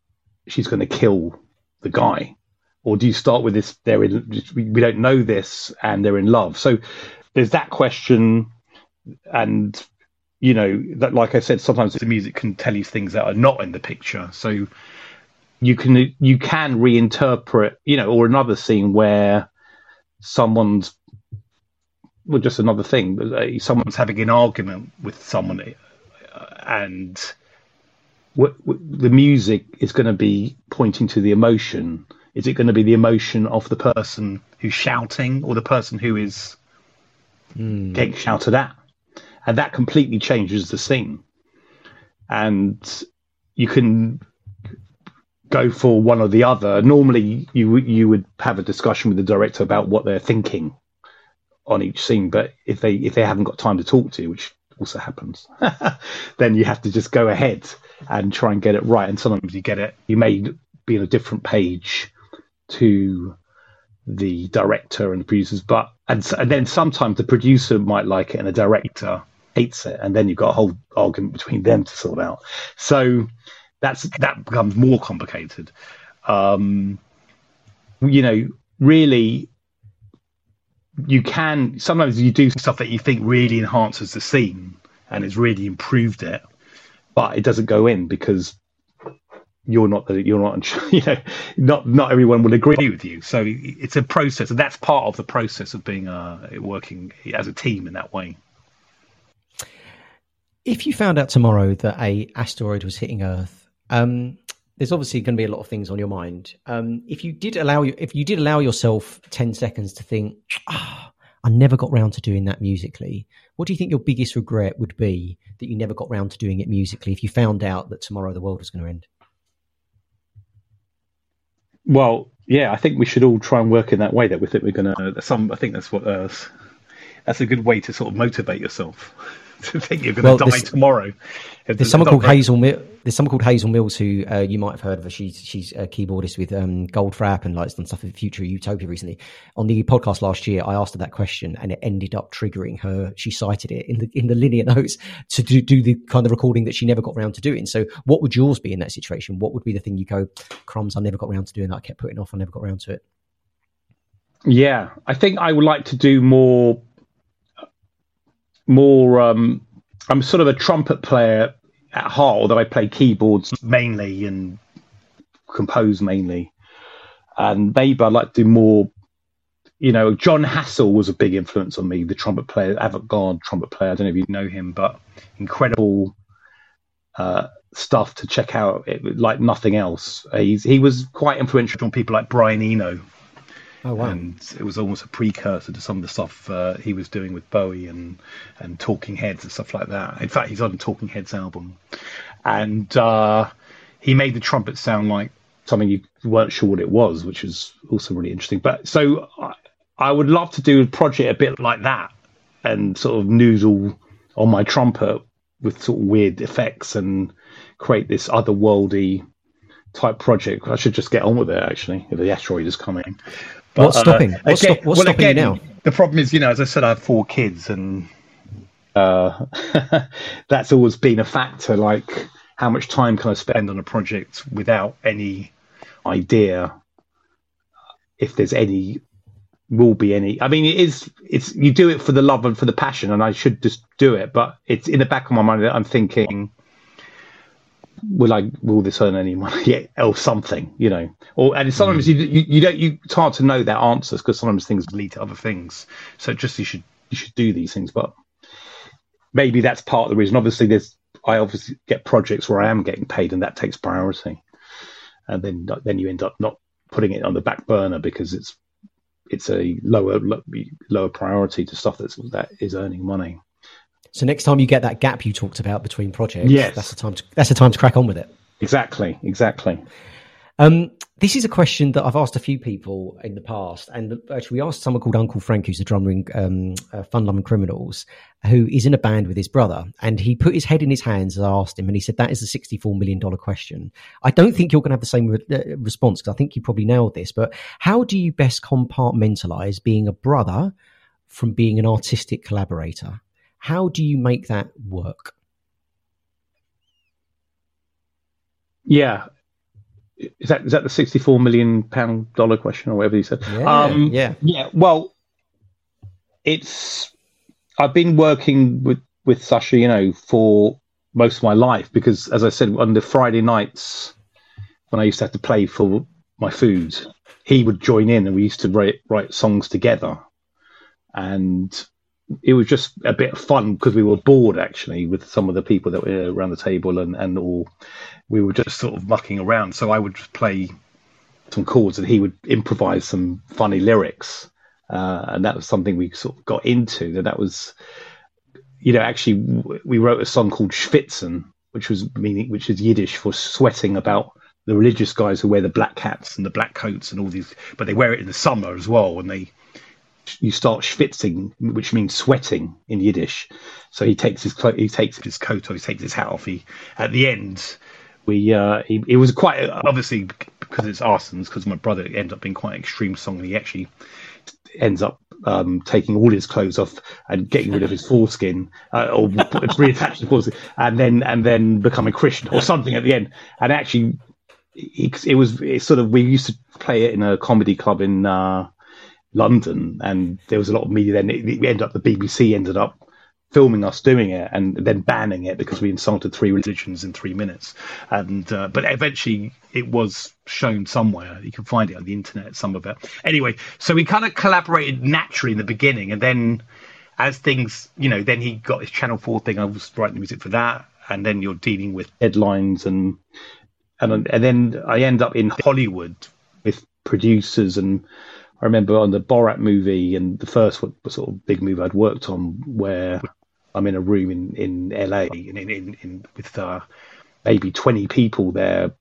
she's going to kill the guy, or do you start with this? They're in, we don't know this, and they're in love. So there's that question, and you know that, like I said, sometimes the music can tell you things that are not in the picture. So you can you can reinterpret, you know, or another scene where someone's well, just another thing. Someone's having an argument with someone, and w- w- the music is going to be pointing to the emotion. Is it going to be the emotion of the person who's shouting, or the person who is mm. getting shouted at? And that completely changes the scene. And you can go for one or the other. Normally, you you would have a discussion with the director about what they're thinking on each scene, but if they if they haven't got time to talk to you, which also happens, then you have to just go ahead and try and get it right. And sometimes you get it, you may be on a different page to the director and the producers, but and, and then sometimes the producer might like it and the director hates it, and then you've got a whole argument between them to sort out. So that's that becomes more complicated. Um, you know, really. You can sometimes you do stuff that you think really enhances the scene and has really improved it, but it doesn't go in because you're not the you're not you know not not everyone will agree with you. So it's a process, and that's part of the process of being uh, working as a team in that way. If you found out tomorrow that a asteroid was hitting Earth, um, there's obviously going to be a lot of things on your mind. Um, if you did allow you, if you did allow yourself ten seconds to think, ah, oh, I never got round to doing that musically. What do you think your biggest regret would be that you never got round to doing it musically if you found out that tomorrow the world was going to end? Well, yeah, I think we should all try and work in that way. That we think we're going to. Some, I think that's what. Uh, that's a good way to sort of motivate yourself. To think you're going to well, die tomorrow. There's someone called Hazel. There's someone called Hazel Mills who uh, you might have heard of her. She's she's a keyboardist with um, Goldfrapp and like done stuff with Future Utopia recently. On the podcast last year, I asked her that question, and it ended up triggering her. She cited it in the in the linear notes to do, do the kind of recording that she never got around to doing. So, what would yours be in that situation? What would be the thing you go, crumbs? I never got around to doing that. I kept putting off. I never got around to it. Yeah, I think I would like to do more. More, um, I'm sort of a trumpet player at heart, although I play keyboards mainly and compose mainly. And maybe I'd like to do more, you know, John Hassell was a big influence on me, the trumpet player, avant-garde trumpet player. I don't know if you know him, but incredible uh, stuff to check out, it, like nothing else. He's, he was quite influential on people like Brian Eno. Oh, wow. And it was almost a precursor to some of the stuff uh, he was doing with Bowie and, and Talking Heads and stuff like that. In fact, he's on the Talking Heads album. And uh, he made the trumpet sound like something you weren't sure what it was, which is also really interesting. But so I, I would love to do a project a bit like that and sort of noodle on my trumpet with sort of weird effects and create this otherworldly type project. I should just get on with it, actually, if the asteroid is coming. But, what's stopping? Uh, what's, again, stop, what's well, stopping again, you now? The problem is, you know, as I said, I have four kids, and uh, that's always been a factor. Like, how much time can I spend on a project without any idea if there's any, will be any? I mean, it is. It's you do it for the love and for the passion, and I should just do it. But it's in the back of my mind that I'm thinking, will I will this earn any money or something, you know? Or and sometimes mm. you, you you don't you it's hard to know that answers because sometimes things lead to other things. So just you should you should do these things, but maybe that's part of the reason. Obviously, there's I obviously get projects where I am getting paid, and that takes priority, and then then you end up not putting it on the back burner because it's it's a lower lower priority to stuff that's that is earning money. So next time you get that gap you talked about between projects, yes. that's the time to that's the time to crack on with it. Exactly, exactly. Um, this is a question that I've asked a few people in the past, and actually we asked someone called Uncle Frank, who's the drummer in um, uh, Fun Loving Criminals, who is in a band with his brother, and he put his head in his hands as I asked him, and he said that is a sixty-four million dollars question. I don't think you're going to have the same re- uh, response because I think you probably nailed this, but how do you best compartmentalize being a brother from being an artistic collaborator? How do you make that work? Yeah, is that is that the sixty-four million pound dollar question or whatever you said? Yeah, um, yeah. yeah. Well, it's I've been working with with Sasha, you know, for most of my life because, as I said, on the Friday nights when I used to have to play for my food, he would join in, and we used to write write songs together, and it was just a bit of fun because we were bored actually with some of the people that were around the table, and and all we were just sort of mucking around. So I would just play some chords, and he would improvise some funny lyrics, uh, and that was something we sort of got into. That that was, you know, actually we wrote a song called Schwitzen, which was meaning which is Yiddish for sweating, about the religious guys who wear the black hats and the black coats and all these, but they wear it in the summer as well, and they. You start schwitzing, which means sweating in Yiddish. So he takes his clo- he takes his coat off, he takes his hat off. He at the end, we uh, he, it was quite obviously because it's Arsons, because my brother ended up being quite an extreme song, and he actually ends up um, taking all his clothes off and getting rid of his foreskin, uh, or reattaching the foreskin, and then and then becoming Christian or something at the end. And actually, it, it was it sort of we used to play it in a comedy club in. Uh, London, and there was a lot of media. Then it, it ended up the B B C ended up filming us doing it and then banning it because we insulted three religions in three minutes. And uh, but eventually it was shown somewhere. You can find it on the internet, some of it. Anyway, so we kind of collaborated naturally in the beginning, and then as things, you know, then he got his Channel Four thing. I was writing music for that, and then you're dealing with headlines, and and and then I end up in Hollywood with producers. And I remember on the Borat movie, and the first sort of big movie I'd worked on, where I'm in a room in, in L A and in, in, in with uh, maybe twenty people there,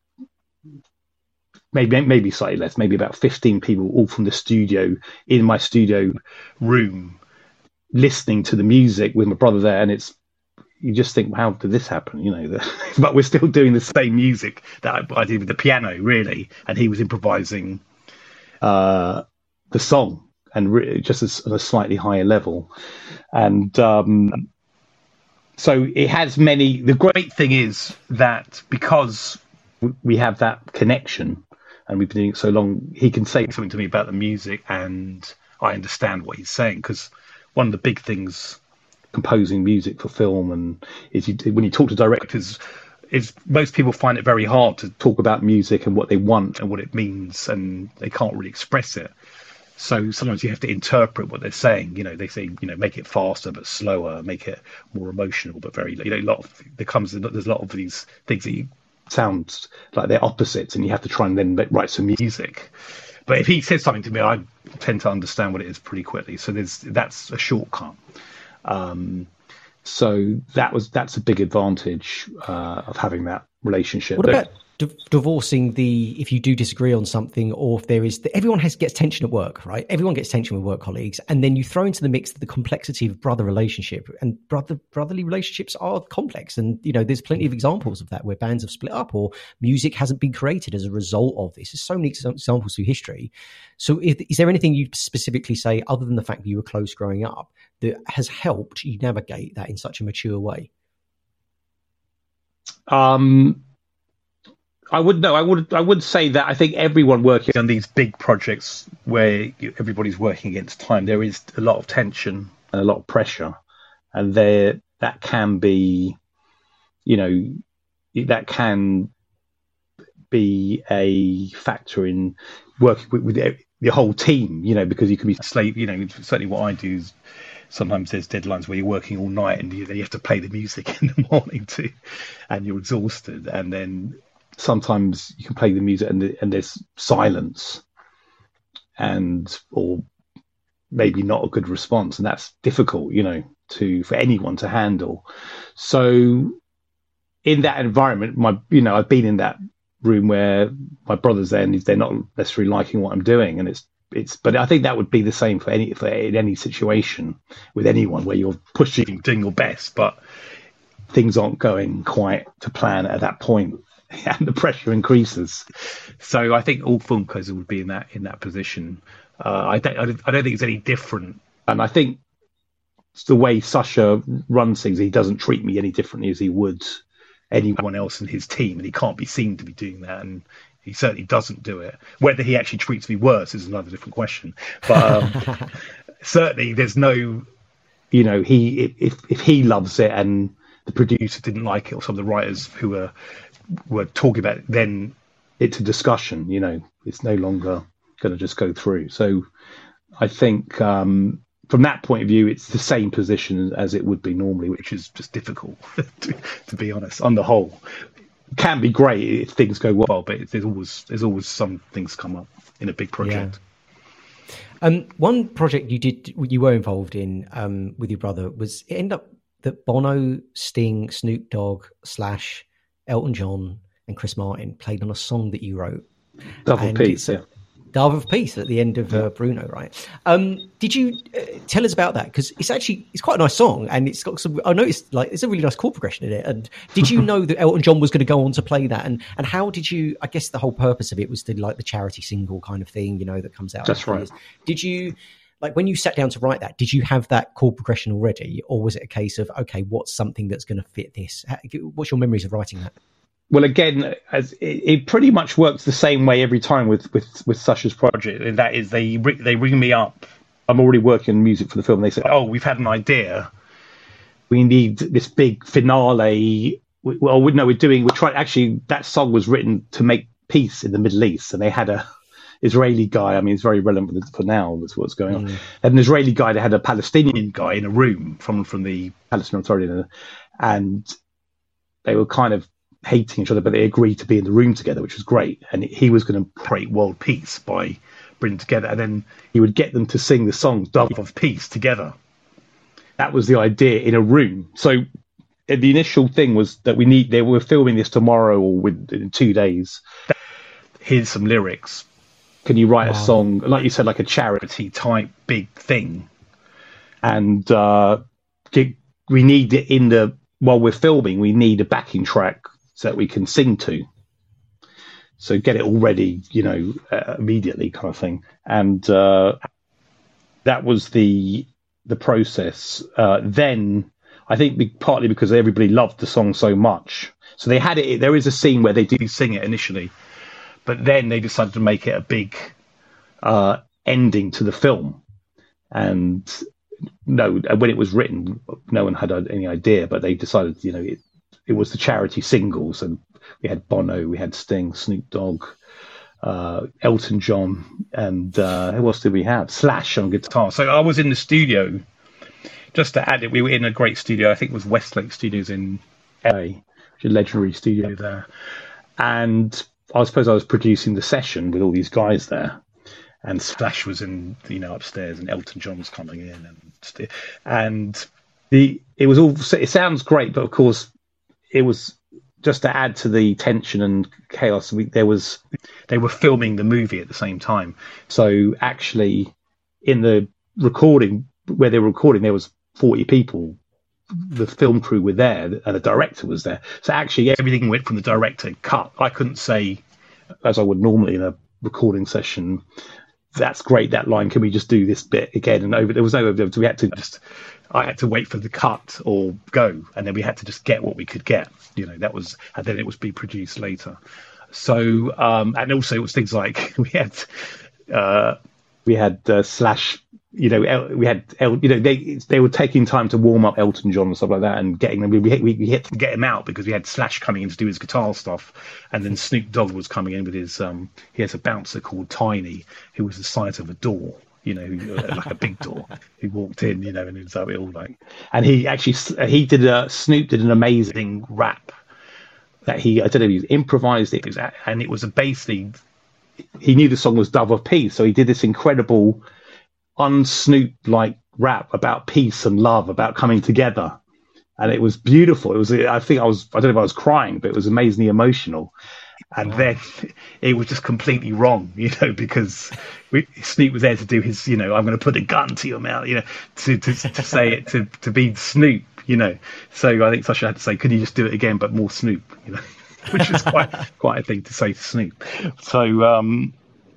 maybe maybe slightly less, maybe about fifteen people, all from the studio, in my studio room, listening to the music with my brother there. And it's, you just think, how did this happen? You know, but we're still doing the same music that I, I did with the piano, really, and he was improvising uh, the song, and re- just as, at a slightly higher level. And um, so it has many. The great thing is that because we have that connection, and we've been doing it so long, he can say something to me about the music, and I understand what he's saying. Because one of the big things composing music for film and is you, when you talk to directors, is most people find it very hard to talk about music and what they want and what it means, and they can't really express it. So sometimes you have to interpret what they're saying. You know, they say, you know, make it faster but slower, make it more emotional but very, you know, a lot of there comes there's a lot of these things that you sound like they're opposites, and you have to try and then make, write some music. But if he says something to me, I tend to understand what it is pretty quickly. So there's that's a shortcut. Um, so that was that's a big advantage uh, of having that relationship. What about d- divorcing the if you do disagree on something, or if there is everyone has gets tension at work, right? Everyone gets tension with work colleagues, and then you throw into the mix the complexity of brother relationship, and brother brotherly relationships are complex, and you know there's plenty of examples of that where bands have split up or music hasn't been created as a result of this. There's so many examples through history. So if, is there anything you'd specifically say, other than the fact that you were close growing up, that has helped you navigate that in such a mature way? Um, I would no, I would I would say that I think everyone working on these big projects where you, everybody's working against time, there is a lot of tension and a lot of pressure, and there that can be, you know, that can be a factor in working with, with the, the whole team, you know, because you can be slave. You know, certainly what I do is sometimes there's deadlines where you're working all night and you, you have to play the music in the morning too, and you're exhausted. And then sometimes you can play the music and, the, and there's silence, and or maybe not a good response, and that's difficult, you know, to for anyone to handle. So in that environment, my you know I've been in that room where my brother's there and they're not necessarily liking what I'm doing, and it's it's but I think that would be the same for any for in any situation with anyone where you're pushing, doing your best, but things aren't going quite to plan at that point, and the pressure increases. So I think all film composers would be in that in that position. Uh, I don't I don't think it's any different, and I think it's the way Sasha runs things. He doesn't treat me any differently as he would anyone else in his team, and he can't be seen to be doing that. And He certainly doesn't do it. Whether he actually treats me worse is another different question. But um, certainly, there's no, you know, he if if he loves it and the producer didn't like it, or some of the writers who were were talking about it, then it's a discussion. You know, it's no longer going to just go through. So I think um, from that point of view, it's the same position as it would be normally, which is just difficult, to, to be honest. On the whole, it can be great if things go well, but there's always there's always some things come up in a big project. Yeah. Um, one project you did, you were involved in um, with your brother was it ended up that Bono, Sting, Snoop Dogg, Slash, Elton John, and Chris Martin played on a song that you wrote. Double Peace, yeah. Dove of Peace at the end of uh, Bruno, right? Um, did you uh, tell us about that? Because it's actually it's quite a nice song, and it's got some. I noticed like it's a really nice chord progression in it. And did you know that Elton John was going to go on to play that? And and how did you? I guess the whole purpose of it was to like the charity single kind of thing, you know, that comes out. That's right. Years. Did you like when you sat down to write that? Did you have that chord progression already, or was it a case of okay, what's something that's going to fit this? How, what's your memories of writing that? Well, again, as it, it pretty much works the same way every time with with with Sasha's project, and that is they they ring me up. I'm already working on music for the film. And they say, "Oh, we've had an idea. We need this big finale." Well, we know we're doing. We're trying. Actually, that song was written to make peace in the Middle East, and they had a Israeli guy. I mean, it's very relevant for now with what's going on. Mm. And an Israeli guy. They had a Palestinian guy in a room from from the Palestinian Authority, and they were kind of hating each other, but they agreed to be in the room together, which was great. And he was going to create world peace by bringing together, and then he would get them to sing the song Dove of Peace together. That was the idea in a room. So the initial thing was that we need, they were filming this tomorrow or within two days. Here's some lyrics. Can you write wow. a song, like you said, like a charity type big thing? And uh, we need it in the, while we're filming, we need a backing track so that we can sing to. So get it all ready, you know, uh, immediately kind of thing. And uh, that was the the process. Uh, then I think be, partly because everybody loved the song so much. So they had it, there is a scene where they do sing it initially, but then they decided to make it a big uh, ending to the film. And no, when it was written, no one had any idea, but they decided, you know, it, it was the charity singles, and we had Bono, we had Sting, Snoop Dogg, uh, Elton John, and uh, who else did we have? Slash on guitar. So I was in the studio, just to add it, we were in a great studio, I think it was Westlake Studios in L A, which is a legendary studio there. And I suppose I was producing the session with all these guys there. And Slash was in, you know, upstairs, and Elton John was coming in, and and the it was all. It sounds great, but of course, it was just to add to the tension and chaos. We, there was they were filming the movie at the same time, so actually, in the recording where they were recording, there was forty people. The film crew were there, and the director was there. So actually, everything went from the director cut. I couldn't say, as I would normally in a recording session, that's great, that line, can we just do this bit again? And over, there was no, we had to just, I had to wait for the cut or go, and then we had to just get what we could get, you know, that was, and then it was be produced later. So, um, and also it was things like, we had, uh, we had uh, Slash, you know, El, we had, El, you know, they they were taking time to warm up Elton John and stuff like that, and getting them. We we, we had to get him out because we had Slash coming in to do his guitar stuff, and then Snoop Dogg was coming in with his. Um, he has a bouncer called Tiny, who was the size of a door, you know, like a big door. Who walked in, you know, and it was like all like, and he actually he did a Snoop did an amazing rap that he I don't know he improvised it, and it was a basically he knew the song was Dove of Peace, so he did this incredible un-Snoop like rap about peace and love, about coming together, and it was beautiful. It was, I think I was, I don't know if I was crying, but it was amazingly emotional. And wow. Then it was just completely wrong, you know, because we, Snoop was there to do his, you know, I'm going to put a gun to your mouth, you know, to to, to say it to to be Snoop, you know. So I think Sasha had to say, could you just do it again, but more Snoop, you know, which is quite quite a thing to say to Snoop. So um,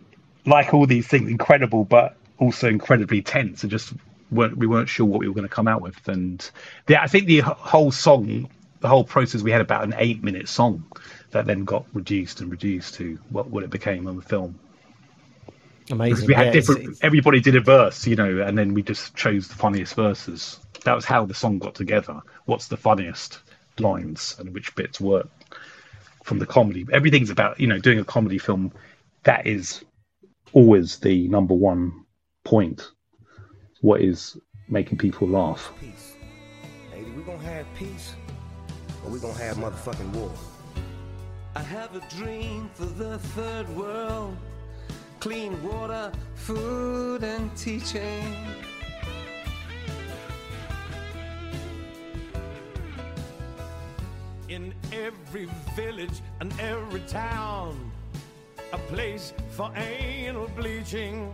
like all these things, incredible, but also incredibly tense, and just weren't we weren't sure what we were going to come out with. And yeah, I think the whole song, the whole process, we had about an eight minute song that then got reduced and reduced to what, what it became on the film. Amazing. Because we had Yeah, it's- different. it's- Everybody did a verse, you know, and then we just chose the funniest verses. That was how the song got together. What's the funniest lines and which bits work from the comedy? Everything's about, you know, doing a comedy film. That is always the number one point. What is making people laugh? Peace. Either we're gonna have peace or we're gonna have motherfucking war. I have a dream for the third world. Clean water, food and teaching. In every village and every town, a place for anal bleaching.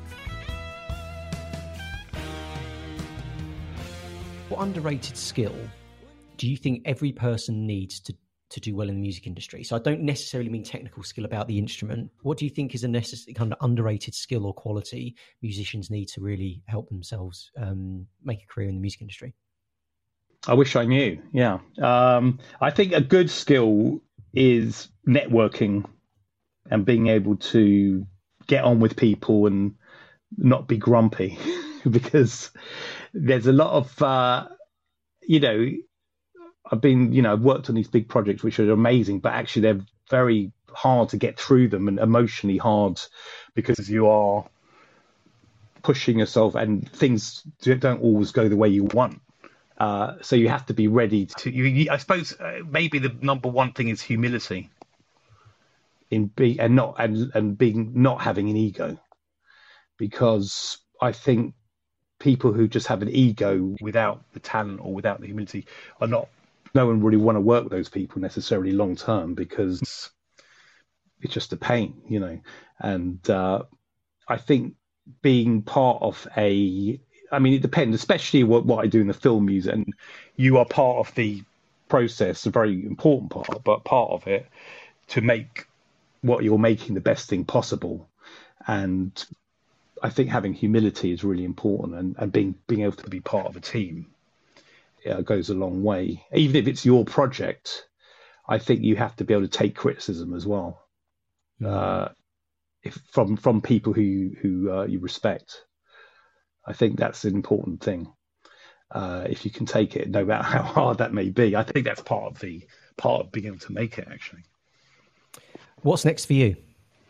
What underrated skill do you think every person needs to, to do well in the music industry? So I don't necessarily mean technical skill about the instrument. What do you think is a necessary kind of underrated skill or quality musicians need to really help themselves um, make a career in the music industry? I wish I knew. Yeah. Um, I think a good skill is networking and being able to get on with people and not be grumpy because there's a lot of, uh, you know, I've been, you know, I've worked on these big projects which are amazing, but actually they're very hard to get through them and emotionally hard because you are pushing yourself and things don't always go the way you want. Uh, so you have to be ready to. You, you, I suppose uh, maybe the number one thing is humility, in be and not and and being not having an ego, because I think people who just have an ego without the talent or without the humility are not. No one really want to work with those people necessarily long term because it's just a pain, you know. And uh, I think being part of a I mean, it depends, especially what, what I do in the film music. And you are part of the process, a very important part, but part of it to make what you're making the best thing possible. And I think having humility is really important, and, and being being able to be part of a team uh, goes a long way. Even if it's your project, I think you have to be able to take criticism as well, uh, if from from people who who uh, you respect. I think that's an important thing. Uh, if you can take it, no matter how hard that may be, I think that's part of the part of being able to make it. Actually, what's next for you?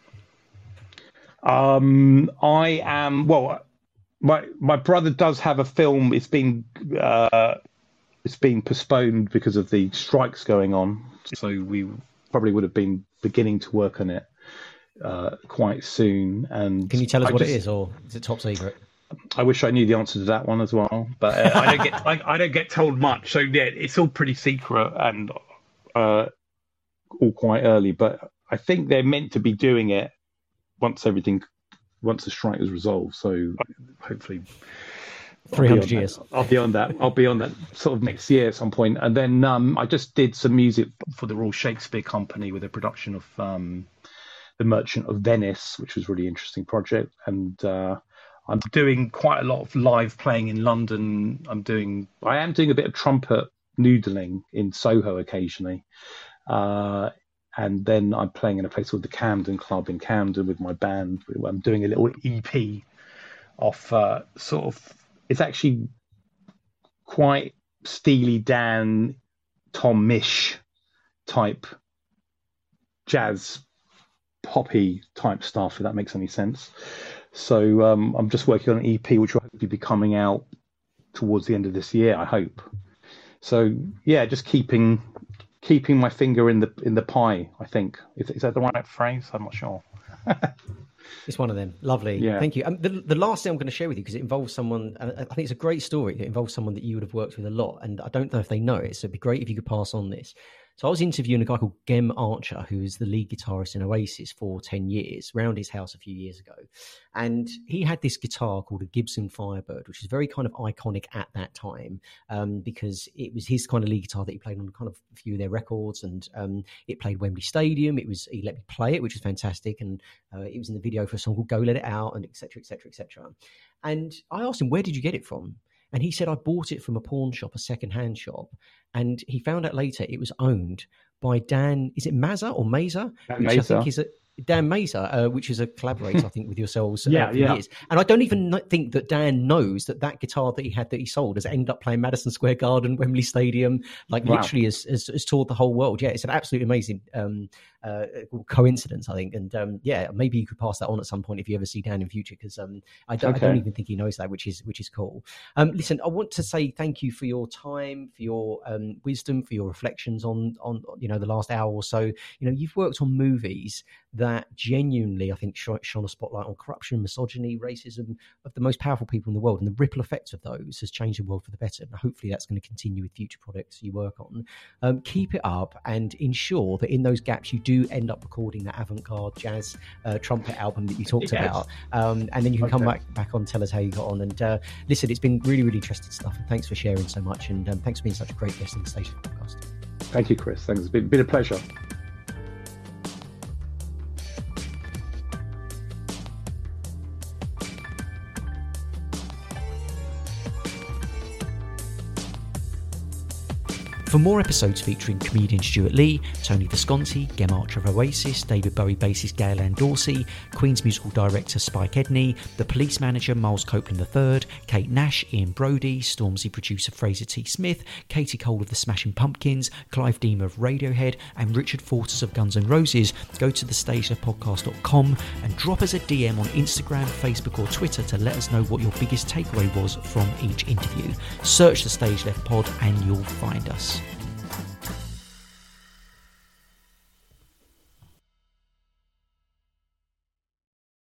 Um, I am well. My my brother does have a film. It's been uh, it's been postponed because of the strikes going on. So we probably would have been beginning to work on it uh, quite soon. And can you tell us I what just, it is, or is it top secret? I wish I knew the answer to that one as well, but uh, I don't get I, I don't get told much. So yeah, it's all pretty secret and uh, all quite early. But I think they're meant to be doing it once everything, once the strike is resolved. So hopefully, three hundred years. That. I'll be on that. I'll be on that sort of next year at some point. And then um, I just did some music for the Royal Shakespeare Company with a production of um, The Merchant of Venice, which was a really interesting project. And uh, I'm doing quite a lot of live playing in London. I'm doing, I am doing a bit of trumpet noodling in Soho occasionally. Uh, and then I'm playing in a place called the Camden Club in Camden with my band. I'm doing a little E P of uh, sort of, it's actually quite Steely Dan, Tom Misch type jazz, poppy type stuff, if that makes any sense. So um, I'm just working on an E P, which will hopefully be coming out towards the end of this year, I hope. So yeah, just keeping keeping my finger in the in the pie, I think. Is, is that the right phrase? I'm not sure. It's one of them. Lovely. Yeah. Thank you. Um, the, the last thing I'm going to share with you, because it involves someone, and I think it's a great story. It involves someone that you would have worked with a lot, and I don't know if they know it, so it'd be great if you could pass on this. So I was interviewing a guy called Gem Archer, who is the lead guitarist in Oasis for ten years, round his house a few years ago. And he had this guitar called a Gibson Firebird, which is very kind of iconic at that time, um, because it was his kind of lead guitar that he played on kind of a few of their records, and um, it played Wembley Stadium. It was He let me play it, which was fantastic, and uh, it was in the video for a song called Go Let It Out, and et cetera, et cetera, et cetera. And I asked him, where did you get it from? And he said, I bought it from a pawn shop, a second-hand shop. And he found out later it was owned by Dan, is it Mazza or Mazer? Dan Which I Mazer. think is a Dan Mazer, uh, which is a collaborator, I think, with yourselves. Uh, Yeah, for yeah. years. And I don't even kn- think that Dan knows that that guitar that he had that he sold has ended up playing Madison Square Garden, Wembley Stadium, like Wow. literally has, has, has toured the whole world. Yeah, it's an absolutely amazing um, uh, coincidence, I think. And um, yeah, maybe you could pass that on at some point if you ever see Dan in future, because um, I, don't, Okay. I don't even think he knows that, which is which is cool. Um, listen, I want to say thank you for your time, for your um, wisdom, for your reflections on on you know the last hour or so. You know, you've worked on movies that genuinely, I think, sh- shone a spotlight on corruption, misogyny, racism of the most powerful people in the world, and the ripple effect of those has changed the world for the better. And hopefully, that's going to continue with future projects you work on. Um, keep it up and ensure that in those gaps you do end up recording that avant-garde jazz uh, trumpet album that you talked Yes. about, um, and then you can come Okay. back back on, tell us how you got on. And uh, listen, it's been really, really interesting stuff. And thanks for sharing so much. And um, thanks for being such a great guest on the Stage Left podcast. Thank you, Chris. Thanks. It's been, been a pleasure. For more episodes featuring comedian Stuart Lee, Tony Visconti, Gem Archer of Oasis, David Bowie bassist Gail Ann Dorsey, Queen's musical director Spike Edney, The Police manager Miles Copeland the third, Kate Nash, Ian Brody, Stormzy producer Fraser T. Smith, Katie Cole of the Smashing Pumpkins, Clive Deemer of Radiohead, and Richard Fortas of Guns N' Roses, go to the stage left podcast dot com and drop us a D M on Instagram, Facebook or Twitter to let us know what your biggest takeaway was from each interview. Search the Stage Left Pod and you'll find us.